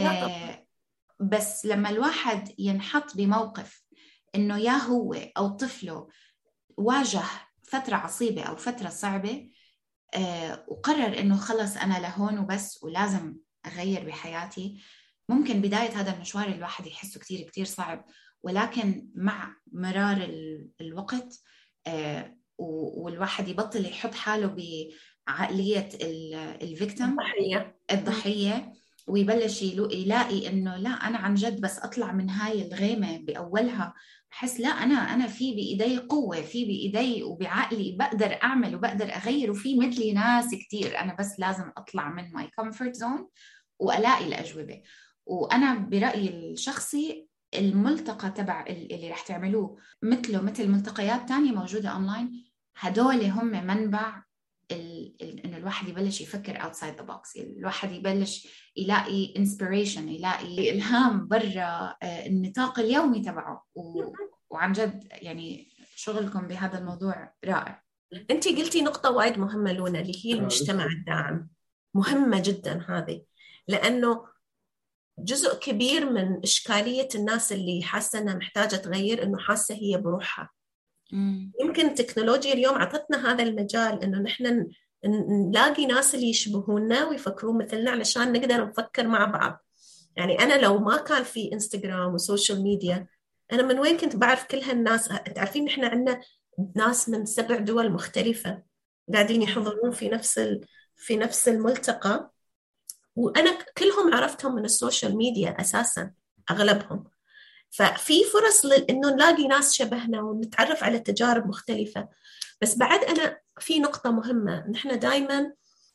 بس لما الواحد ينحط بموقف إنه يا هو أو طفله واجه فترة عصيبة أو فترة صعبة، وقرر إنه خلص أنا لهون وبس ولازم أغير بحياتي، ممكن بداية هذا المشوار الواحد يحسه كتير كتير صعب، ولكن مع مرار الوقت والواحد يبطل يحط حاله بعقلية الفيكتيم الضحية، ويبلش يلاقي إنه لا أنا عن جد بس أطلع من هاي الغيمة بأولها، بحس لا أنا في بإيدي قوة، في بإيدي وبعقلي بقدر أعمل وبقدر أغير، وفي مثلي ناس كتير، أنا بس لازم أطلع من my comfort zone وألاقي الأجوبة. وأنا برأيي الشخصي الملتقى تبع اللي رح تعملوه مثله مثل ملتقيات تانية موجودة أونلاين، هدول هم منبع إنه الواحد يبلش يفكر outside the box، الواحد يبلش يلاقي inspiration، يلاقي إلهام برا النطاق اليومي تبعه. وعن جد يعني شغلكم بهذا الموضوع رائع. أنتي قلتي نقطة وايد مهمة لونا، اللي هي المجتمع الداعم، مهمة جدا هذه، لأنه جزء كبير من إشكالية الناس اللي حاسة أنها محتاجة تغير إنه حاسة هي بروحها. يمكن التكنولوجيا اليوم عطتنا هذا المجال إنه نحن نلاقي ناس اللي يشبهونا ويفكرون مثلنا علشان نقدر نفكر مع بعض. يعني أنا لو ما كان في إنستغرام وسوشيال ميديا، أنا من وين كنت بعرف كل هالناس؟ تعرفين نحن عندنا ناس من 7 دول مختلفة قاعدين يحضرون في نفس الملتقى، وأنا كلهم عرفتهم من السوشيال ميديا أساساً أغلبهم. ففي فرص إنه نلاقي ناس شبهنا ونتعرف على تجارب مختلفة. بس بعد أنا في نقطة مهمة، نحن دايماً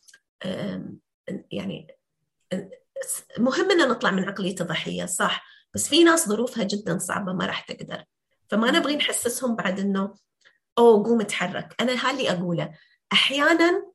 يعني مهم إن نطلع من عقلية الضحية، صح، بس في ناس ظروفها جداً صعبة ما راح تقدر، فما نبغي نحسسهم بعد إنه قوم اتحرك. أنا هاللي أقوله أحياناً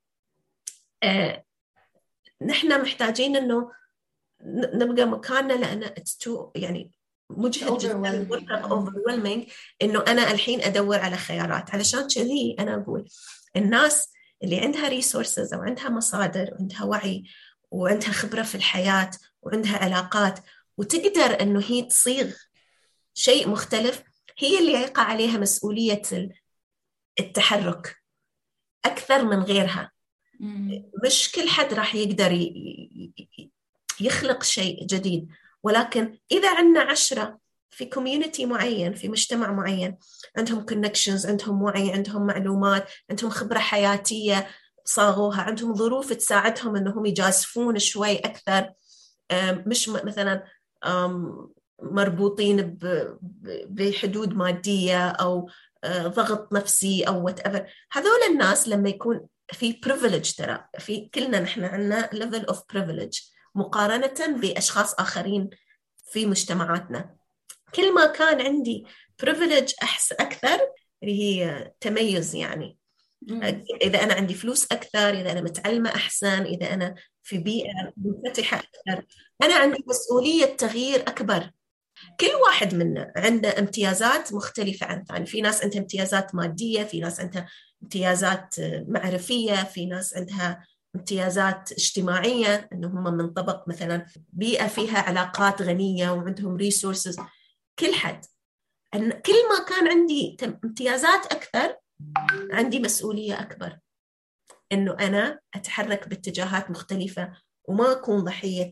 نحن محتاجين إنه نبقى مكاننا، لأن يعني مجهد جدا overwhelming إنه أنا الحين أدور على خيارات. علشان كذي أنا أقول الناس اللي عندها resources أو عندها مصادر وعندها وعي وعندها خبرة في الحياة وعندها علاقات وتقدر إنه هي تصيغ شيء مختلف، هي اللي يقع عليها مسؤولية التحرك أكثر من غيرها. مش كل حد راح يقدر يخلق شيء جديد، ولكن إذا عندنا 10 في كوميونتي معين، في مجتمع معين، عندهم كونكشنز، عندهم وعي، عندهم معلومات، عندهم خبرة حياتية صاغوها، عندهم ظروف تساعدهم أنهم يجازفون شوي أكثر، مش مثلا مربوطين بحدود مادية أو ضغط نفسي أو whatever. هذول الناس لما يكون في privilege، ترى في كلنا نحن عندنا level of privilege مقارنة بأشخاص آخرين في مجتمعاتنا. كل ما كان عندي privilege أكثر، اللي هي تميز، يعني إذا أنا عندي فلوس أكثر، إذا أنا متعلمة أحسن، إذا أنا في بيئة منفتحة أكثر، أنا عندي مسؤولية تغيير أكبر. كل واحد منا عنده امتيازات مختلفة عن ثاني. في ناس عندها امتيازات مادية، في ناس عندها امتيازات معرفية، في ناس عندها امتيازات اجتماعية، أنهم من طبق مثلا بيئة فيها علاقات غنية وعندهم resources. كل حد كل ما كان عندي امتيازات أكثر، عندي مسؤولية أكبر أنه أنا أتحرك باتجاهات مختلفة وما أكون ضحية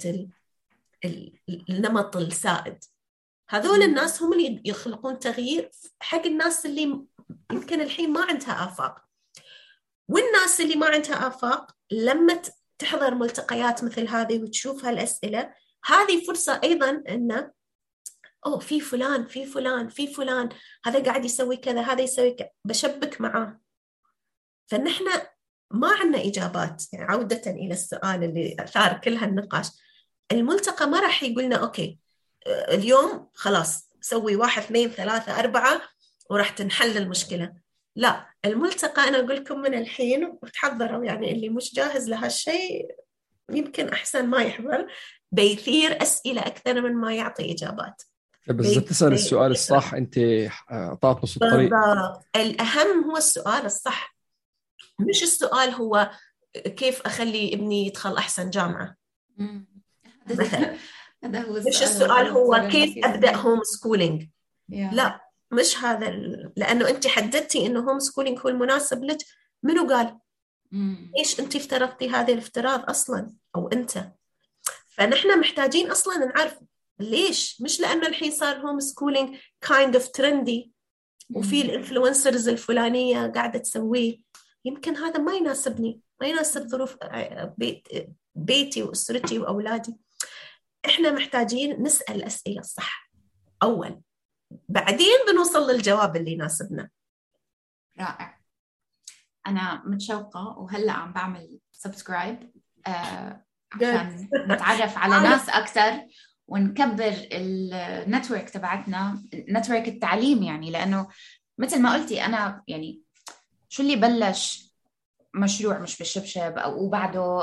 النمط السائد. هذول الناس هم اللي يخلقون تغيير حق الناس اللي يمكن الحين ما عندها آفاق. والناس اللي ما عندها آفاق لما تحضر ملتقيات مثل هذه وتشوف هالأسئلة، هذه فرصة أيضا أنه في فلان هذا قاعد يسوي كذا، هذا يسوي كذا، بشبك معاه. فنحن ما عندنا إجابات. يعني عودة إلى السؤال اللي أثار كل هالنقاش، الملتقى ما راح يقولنا أوكي اليوم خلاص سوي 1 2 3 4 وراح تنحل المشكلة. لا، الملتقى أنا أقول لكم من الحين وتحضروا، يعني اللي مش جاهز لهالشيء يمكن أحسن ما يحضر، بيثير أسئلة أكثر من ما يعطي إجابات. بس تسأل السؤال الصح، أنت أعطيت نص الطريق. الأهم هو السؤال الصح، مش السؤال هو كيف أخلي ابني يدخل أحسن جامعة مثلا. مش السؤال هو كيف أبدأ هوم سكولينج. لا، مش هذا لأنه أنت حددتي إنه هوم سكولينج هو المناسب لك. منو قال؟ إيش أنت افترضتي هذا الافتراض أصلا أو أنت؟ فنحن محتاجين أصلا نعرف ليش. مش لأن الحين صار هوم سكولينج kind of trendy وفي الانفلونسرز الفلانية قاعدة تسويه، يمكن هذا ما يناسبني، ما يناسب ظروف بيتي وأسرتي وأولادي. إحنا محتاجين نسأل الأسئلة الصح أول، بعدين بنوصل للجواب اللي يناسبنا. رائع. أنا متشوقة وهلأ عم بعمل سبسكرايب عشان نتعرف على ناس أكثر ونكبر النتورك تبعتنا، نتورك التعليم يعني. لأنه مثل ما قلتي أنا يعني شو اللي بلش مشروع مش بالشبشب أو وبعده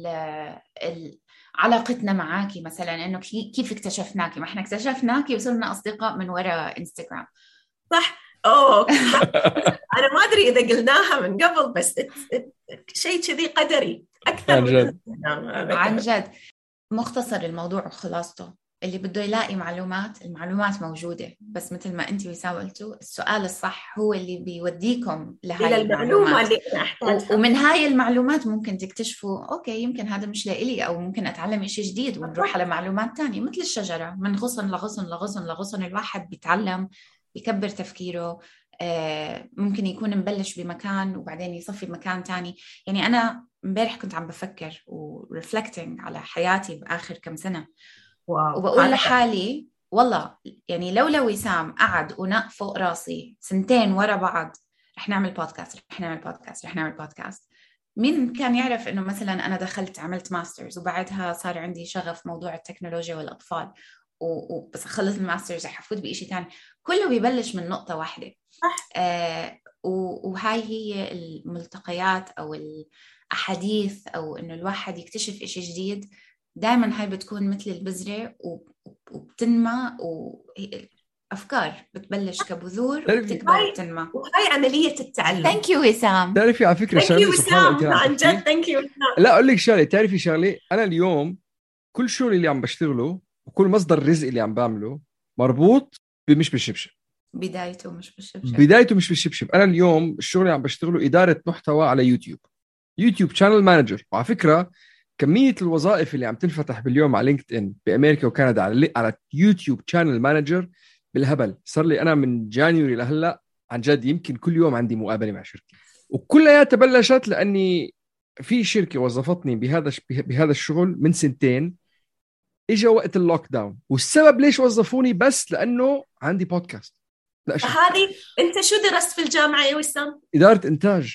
علاقتنا معاكي مثلا، إنه كيف اكتشفناكي؟ ما إحنا اكتشفناكي وصرنا أصدقاء من وراء إنستغرام. صح. أنا ما أدري إذا قلناها من قبل، بس شيء كذي قدري أكثر عن جد. مختصر الموضوع وخلاصته، اللي بده يلاقي معلومات، المعلومات موجودة، بس مثل ما أنت وسام قلتوا السؤال الصح هو اللي بيوديكم لهاي المعلومات اللي أنا أحتاجها. ومن هاي المعلومات ممكن تكتشفوا أوكي يمكن هذا مش لإلي، أو ممكن أتعلم إشي جديد ونروح على معلومات تانية. مثل الشجرة، من غصن لغصن لغصن لغصن الواحد بيتعلم، بيكبر تفكيره. ممكن يكون مبلش بمكان وبعدين يصفي بمكان تاني. يعني أنا امبارح كنت عم بفكر ورeflecting على حياتي بآخر كم سنة، وبقول لحالي والله يعني لو وسام قعد ونق فوق راسي سنتين ورا بعض رح نعمل بودكاست. مين كان يعرف إنه مثلا أنا دخلت عملت ماسترز وبعدها صار عندي شغف موضوع التكنولوجيا والأطفال، وبس أخلص الماسترز رح أفوت بإشي تاني. كله بيبلش من نقطة واحدة. وهاي هي الملتقيات أو الأحاديث أو إنه الواحد يكتشف إشي جديد. دائما هاي بتكون مثل البذرة وبتنمى، وأفكار بتبلش كبذور وبتكبر وبتنمى. وهاي عملية التعلم. Thank you وسام. تعرفي على فكرة شغلة عن جد. Thank you. لا أقول لك شغلة، تعرفي شغلة، أنا اليوم كل شغل اللي عم بشتغله وكل مصدر الرزق اللي عم بعمله مربوط مش بالشبشب. بدايته مش بالشبشب. أنا اليوم الشغل اللي عم بشتغله إدارة محتوى على يوتيوب شانل مانجر. وعلى فكرة كمية الوظائف اللي عم تنفتح باليوم على لينكد إن بأمريكا وكندا على يوتيوب شانل مانجر بالهبل. صار لي أنا من جانيوري لهلأ عن جد يمكن كل يوم عندي مقابلة مع شركة، وكلها تبلشت لأني في شركة وظفتني بهذا الشغل من 2 إجا وقت اللوك داون. والسبب ليش وظفوني بس لأنه عندي بودكاست. هذه أنت شو درست في الجامعة يا وسام؟ إدارة إنتاج.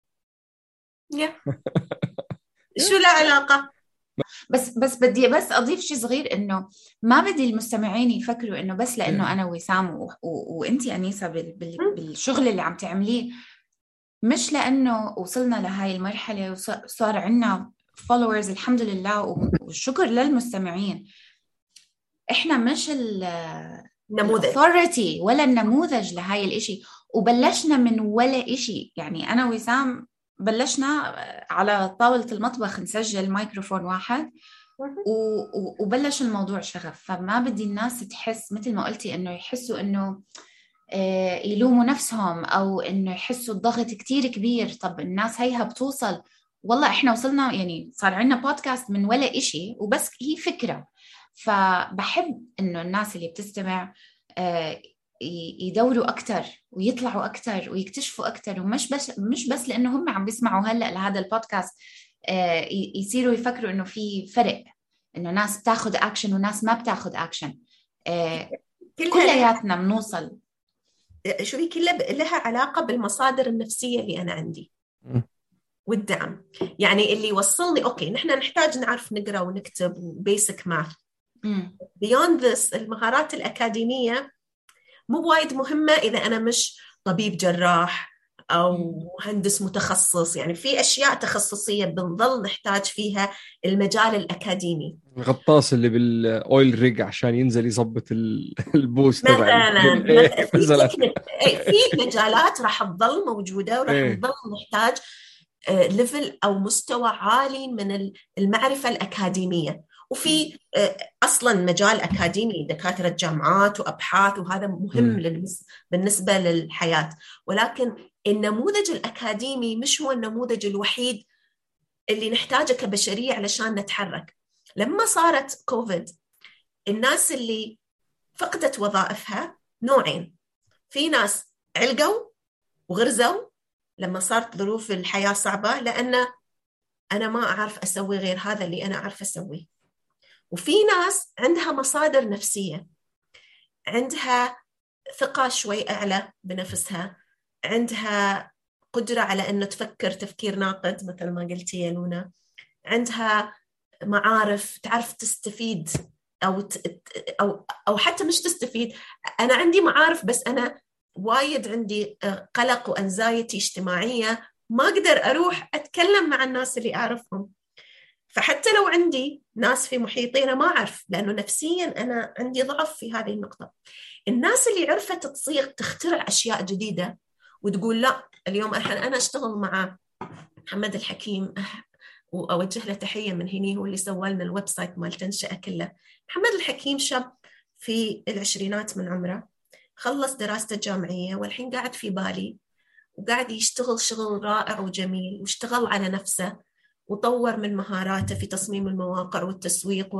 شو لا علاقة؟ بس بدي أضيف شيء صغير، إنه ما بدي المستمعين يفكروا إنه بس لأنه أنا وسام وإنتي أنيسة بالشغل اللي عم تعمليه، مش لأنه وصلنا لهاي المرحلة وصار عنا followers الحمد لله والشكر للمستمعين. إحنا مش الauthority ولا النموذج لهاي الإشي، وبلشنا من ولا إشي. يعني أنا وسام بلشنا على طاولة المطبخ نسجل ميكروفون واحد وبلش الموضوع شغف. فما بدي الناس تحس مثل ما قلتي إنه يحسوا إنه يلوموا نفسهم أو إنه يحسوا الضغط كتير كبير. طب الناس هيها بتوصل، والله إحنا وصلنا يعني صار عنا بودكاست من ولا إشي وبس هي فكرة. فبحب إنه الناس اللي بتستمع يدوروا أكتر ويطلعوا أكتر ويكتشفوا أكتر، ومش بس لأنه هم عم بيسمعوا هلأ لهذا البودكاست يصيروا يفكروا إنه في فرق، إنه ناس بتاخد أكشن وناس ما بتاخد أكشن. كلياتنا بنوصل. شوفي كلها لها علاقة بالمصادر النفسية اللي أنا عندي والدعم. يعني اللي يوصلني أوكي نحن نحتاج نعرف نقرأ ونكتب وبيسك ماث. beyond this المهارات الأكاديمية مو وايد مهمة إذا أنا مش طبيب جراح أو مهندس متخصص. يعني في أشياء تخصصية بنظل نحتاج فيها المجال الأكاديمي. الغطاس اللي بالأويل ريج عشان ينزل يضبط البوست مثلا في مجالات راح تظل موجودة وراح نظل نحتاج ليفل أو مستوى عالي من المعرفة الأكاديمية. وفي أصلاً مجال أكاديمي دكاترة جامعات وأبحاث، وهذا مهم بالنسبة للحياة. ولكن النموذج الأكاديمي مش هو النموذج الوحيد اللي نحتاجه كبشرية علشان نتحرك. لما صارت كوفيد، الناس اللي فقدت وظائفها نوعين: في ناس علقوا وغرزوا لما صارت ظروف الحياة صعبة، لأن أنا ما أعرف أسوي غير هذا اللي أنا أعرف أسويه. وفي ناس عندها مصادر نفسية، عندها ثقة شوي أعلى بنفسها، عندها قدرة على أنه تفكر تفكير ناقد مثل ما قلتي يا لونا، عندها معارف تعرف تستفيد أو حتى مش تستفيد. أنا عندي معارف بس أنا وايد عندي قلق وأنزايتي اجتماعية، ما أقدر أروح أتكلم مع الناس اللي أعرفهم. فحتى لو عندي ناس في محيطي أنا ما أعرف، لأنه نفسيا أنا عندي ضعف في هذه النقطة. الناس اللي عرفت تصيغ تخترع أشياء جديدة وتقول لا، اليوم أنا أشتغل مع محمد الحكيم، وأوجه له تحية من هنا، هو اللي سوى لنا الويب سايت مال تنشئة كله. محمد الحكيم شاب في العشرينات من عمره، خلص دراسته الجامعية والحين قاعد في بالي، وقاعد يشتغل شغل رائع وجميل، واشتغل على نفسه وطور من مهاراته في تصميم المواقع والتسويق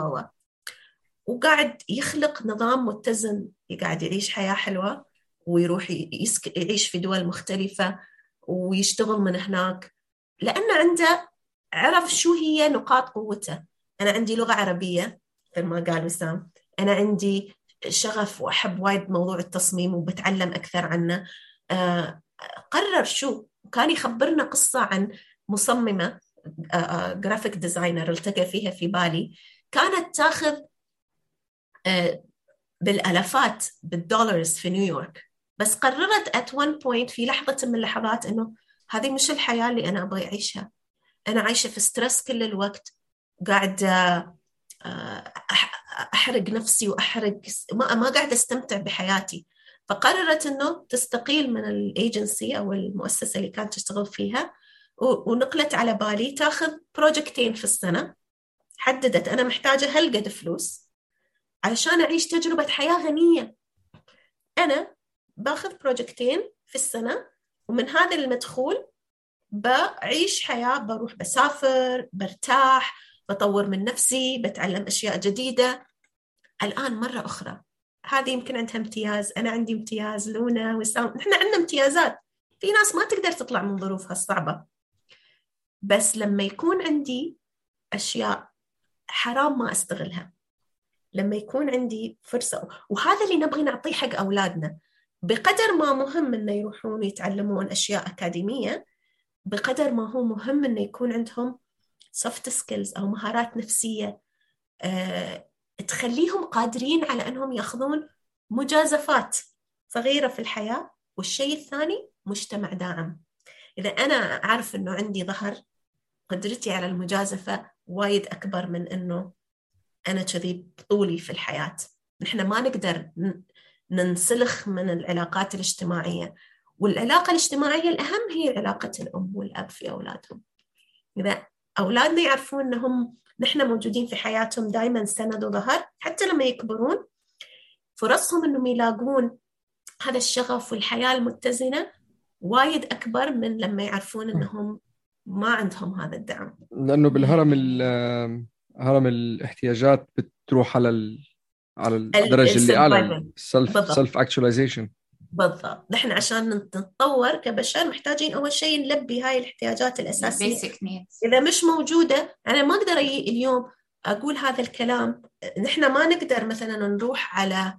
وقاعد يخلق نظام متزن، قاعد يعيش حياة حلوة ويروح يعيش في دول مختلفة ويشتغل من هناك، لأنه عنده عرف شو هي نقاط قوته. أنا عندي لغة عربية مثل ما قال وسام، أنا عندي شغف وأحب وايد موضوع التصميم وبتعلم أكثر عنه. قرر شو كان يخبرنا قصة عن مصممة جرافيك ديزاينر التقى فيها في بالي، كانت تاخذ بالالافات بالدولارز في نيويورك، بس قررت at one point في لحظة من اللحظات انه هذه مش الحياة اللي انا ابغى اعيشها. انا عايشة في ستريس كل الوقت، قاعد احرق نفسي واحرق ما قاعد استمتع بحياتي. فقررت انه تستقيل من الايجنسي او المؤسسة اللي كانت تشتغل فيها، ونقلت على بالي تاخذ بروجكتين في السنة. حددت أنا محتاجة هالقد فلوس علشان أعيش تجربة حياة غنية، أنا باخذ بروجكتين في السنة، ومن هذا المدخول بعيش حياة، بروح بسافر، برتاح، بطور من نفسي، بتعلم أشياء جديدة. الآن مرة أخرى هذه يمكن عندها امتياز، أنا عندي امتياز، لونا وسام، نحن عندنا امتيازات. في ناس ما تقدر تطلع من ظروفها الصعبة، بس لما يكون عندي أشياء حرام ما أستغلها، لما يكون عندي فرصة، وهذا اللي نبغي نعطيه حق أولادنا. بقدر ما مهم إنه يروحون يتعلمون أشياء أكاديمية، بقدر ما هو مهم إنه يكون عندهم soft skills أو مهارات نفسية تخليهم قادرين على أنهم يأخذون مجازفات صغيرة في الحياة. والشيء الثاني مجتمع داعم. إذا أنا أعرف أنه عندي ظهر، قدرتي على المجازفة وايد أكبر من أنه أنا كذي بطولي في الحياة. نحن ما نقدر ننسلخ من العلاقات الاجتماعية، والعلاقة الاجتماعية الأهم هي علاقة الأم والأب في أولادهم. إذا أولادنا يعرفون أنهم نحن موجودين في حياتهم دائما سند وظهر، حتى لما يكبرون فرصهم أنهم يلاقون هذا الشغف والحياة المتزنة وايد أكبر من لما يعرفون أنهم ما عندهم هذا الدعم. لأنه بالهرم هرم الاحتياجات بتروح على الدرجة اللي أعلى، self actualization. بالضبط. نحن عشان نتطور كبشر محتاجين أول شيء نلبي هاي الاحتياجات الأساسية. إذا مش موجودة أنا ما أقدر اليوم أقول هذا الكلام. نحن ما نقدر مثلا نروح على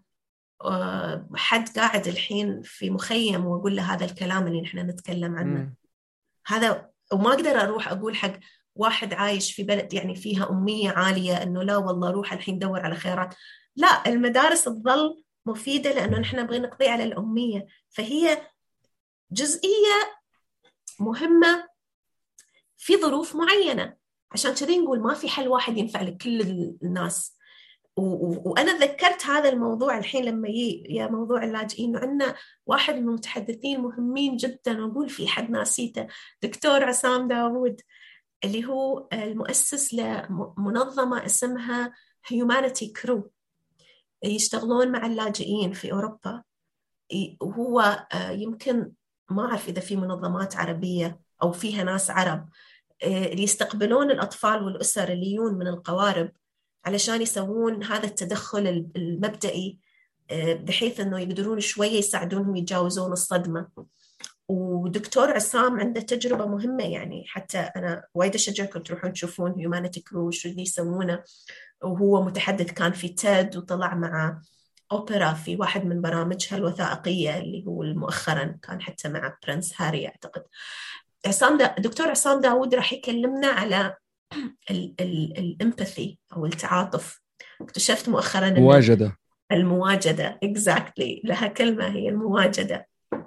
حد قاعد الحين في مخيم وأقول له هذا الكلام اللي نحن نتكلم عنه. هذا وما أقدر أروح أقول حق واحد عايش في بلد يعني فيها أمية عالية إنه لا والله روح الحين دور على خيرات. لا، المدارس تظل مفيدة لأنه نحن نبغي نقضي على الأمية، فهي جزئية مهمة في ظروف معينة. عشان كذي نقول ما في حل واحد ينفع لكل الناس. وأنا ذكرت هذا الموضوع الحين لما يا موضوع اللاجئين، عندنا واحد من المتحدثين مهمين جدا، وأقول في حد ناسيته، دكتور عسام داوود، اللي هو المؤسس لمنظمة اسمها Humanity Crew، يشتغلون مع اللاجئين في أوروبا. وهو يمكن ما أعرف إذا في منظمات عربية أو فيها ناس عرب اللي يستقبلون الأطفال والأسر اللي يجون من القوارب علشان يسوون هذا التدخل المبدئي بحيث أنه يقدرون شوية يساعدونهم يتجاوزون الصدمة. ودكتور عصام عنده تجربة مهمة، يعني حتى أنا وايد أشجعكم تروحون تشوفون هيومانيتي كرو شو اللي يسوونه. وهو متحدث كان في تيد وطلع مع أوبرا في واحد من برامجها الوثائقية اللي هو مؤخرا كان حتى مع برنس هاري أعتقد. دكتور عصام داود راح يكلمنا على الامباثي أو التعاطف. اكتشفت مؤخرا المواجدة exactly لها كلمة، هي المواجدة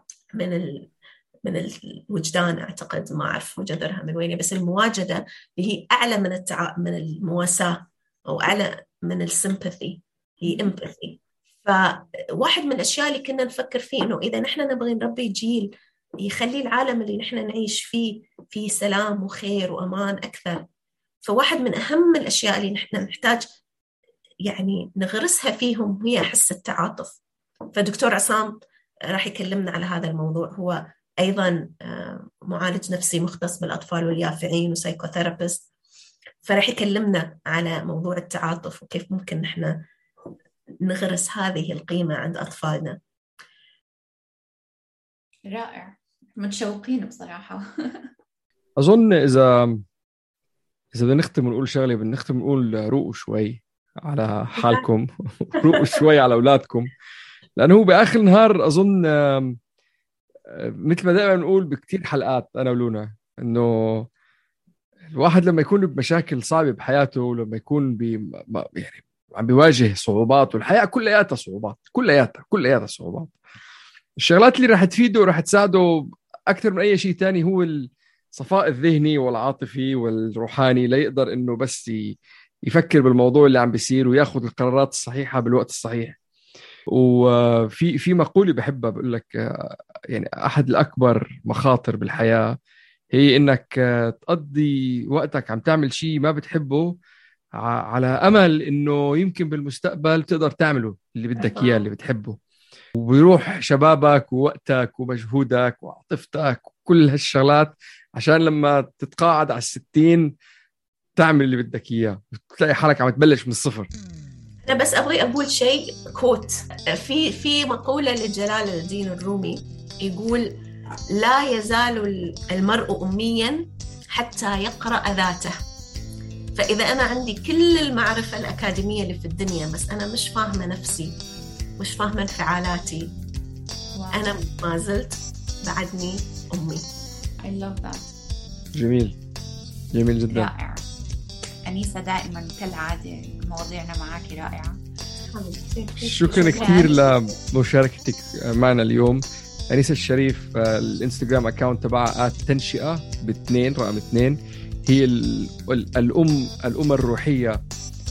من الوجدان أعتقد، ما أعرف وجذرها من وين، بس المواجدة اللي هي أعلى من المواساة أو أعلى من السيمباثي، هي empathy. فواحد من الأشياء اللي كنا نفكر فيه إنه إذا نحن نبغي نربي جيل يخلي العالم اللي نحن نعيش فيه سلام وخير وأمان أكثر، فواحد من أهم الأشياء اللي نحن نحتاج يعني نغرسها فيهم هي حس التعاطف. فدكتور عصام راح يكلمنا على هذا الموضوع. هو أيضا معالج نفسي مختص بالأطفال واليافعين وسايكوثيرابيست، فرح يكلمنا على موضوع التعاطف وكيف ممكن نحن نغرس هذه القيمة عند أطفالنا. رائع، متشوقين بصراحة. أظن إذا بدنا نختم ونقول شغلة، بنختم ونقول روقوا شوي على حالكم روقوا شوي على أولادكم، لأنه هو بآخر النهار أظن مثل ما دائما نقول بكتير حلقات أنا ولونا، إنه الواحد لما يكون بمشاكل صعبة بحياته، لما يكون يعني عم بيواجه صعوبات، والحياة كلياتها صعوبات، كلياتها صعوبات، الشغلات اللي راح تفيده وراح تساعده أكثر من أي شيء تاني هو الصفاء الذهني والعاطفي والروحاني، ليقدر إنه بس يفكر بالموضوع اللي عم بيصير وياخذ القرارات الصحيحة بالوقت الصحيح. وفي مقولة بحبها بقول لك يعني أحد الأكبر مخاطر بالحياة هي إنك تقضي وقتك عم تعمل شيء ما بتحبه على أمل إنه يمكن بالمستقبل تقدر تعمله اللي بدك إياه اللي بتحبه، وبيروح شبابك ووقتك ومجهودك وعاطفتك وكل هالشغلات عشان لما تتقاعد على 60 تعمل اللي بدك إياه، تلاقي حالك عم تبلش من الصفر. أنا بس أبغي أقول شيء كوت في مقولة لجلال الدين الرومي يقول: لا يزال المرء أميا حتى يقرأ ذاته. فإذا أنا عندي كل المعرفة الأكاديمية اللي في الدنيا بس أنا مش فاهمة نفسي، مش فاهمة انفعالاتي، أنا ما زلت بعدني أمي. I love that. جميل جدا. رائع أنيسة، دائما كالعادة مواضيعنا معك رائعة. شكرا كثير لمشاركتك معنا اليوم أنيسة الشريف. الانستغرام أكاونت تبعها @تنشئة ب2 رقم 2. هي الأم الروحية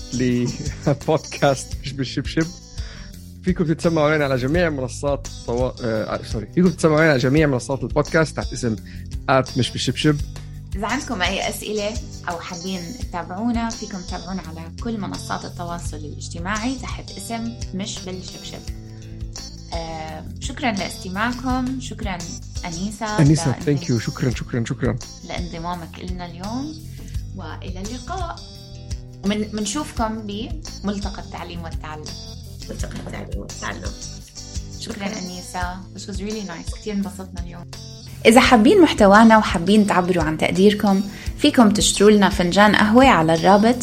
لبودكاست مش بالشبشب. فيكم تتسمعوا علينا على جميع منصات فيكم تتسمعوا علينا على جميع منصات البودكاست تحت اسم مش بالشبشب. إذا عندكم أي أسئلة أو حابين تتابعونا فيكم تتابعونا على كل منصات التواصل الاجتماعي تحت اسم مش بالشبشب. شكرا لاستماعكم. شكرا أنيسة ثانك يو. شكرا لانضمامك لنا اليوم، وإلى اللقاء. منشوفكم بملتقى التعليم والتعلم. شكرا أنيسة. This was really nice. كتير انبسطنا اليوم. إذا حابين محتوانا وحابين تعبروا عن تقديركم فيكم تشتروا لنا فنجان قهوة على الرابط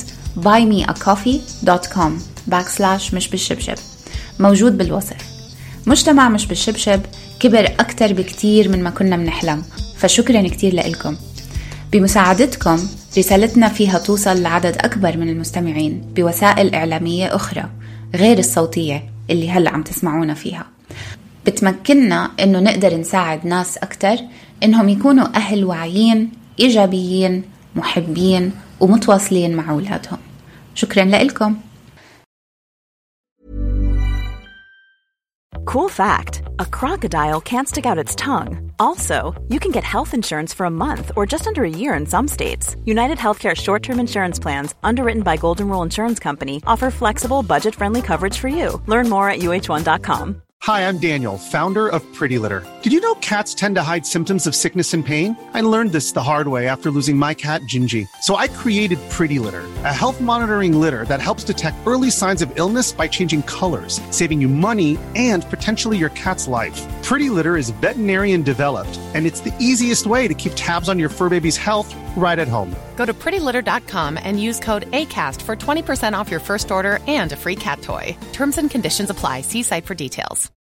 buymeacoffee.com/مش بالشبشب موجود بالوصف. مجتمع مش بالشبشب كبر أكتر بكتير من ما كنا منحلم، فشكرا كتير لكم. بمساعدتكم رسالتنا فيها توصل لعدد أكبر من المستمعين بوسائل إعلامية أخرى غير الصوتية اللي هلأ عم تسمعونا فيها. بتمكننا إنه نقدر نساعد ناس أكتر إنهم يكونوا أهل واعيين إيجابيين محبين ومتواصلين مع أولادهم. شكرا لكم. Cool fact, a crocodile can't stick out its tongue. Also, you can get health insurance for a month or just under a year in some states. United Healthcare short-term insurance plans, underwritten by Golden Rule Insurance Company, offer flexible, budget-friendly coverage for you. Learn more at uh1.com. Hi, I'm Daniel, founder of Pretty Litter. Did you know cats tend to hide symptoms of sickness and pain? I learned this the hard way after losing my cat, Gingy. So I created Pretty Litter, a health monitoring litter that helps detect early signs of illness by changing colors, saving you money and potentially your cat's life. Pretty Litter is veterinarian developed, and it's the easiest way to keep tabs on your fur baby's health right at home. Go to prettylitter.com and use code ACAST for 20% off your first order and a free cat toy. Terms and conditions apply. See site for details.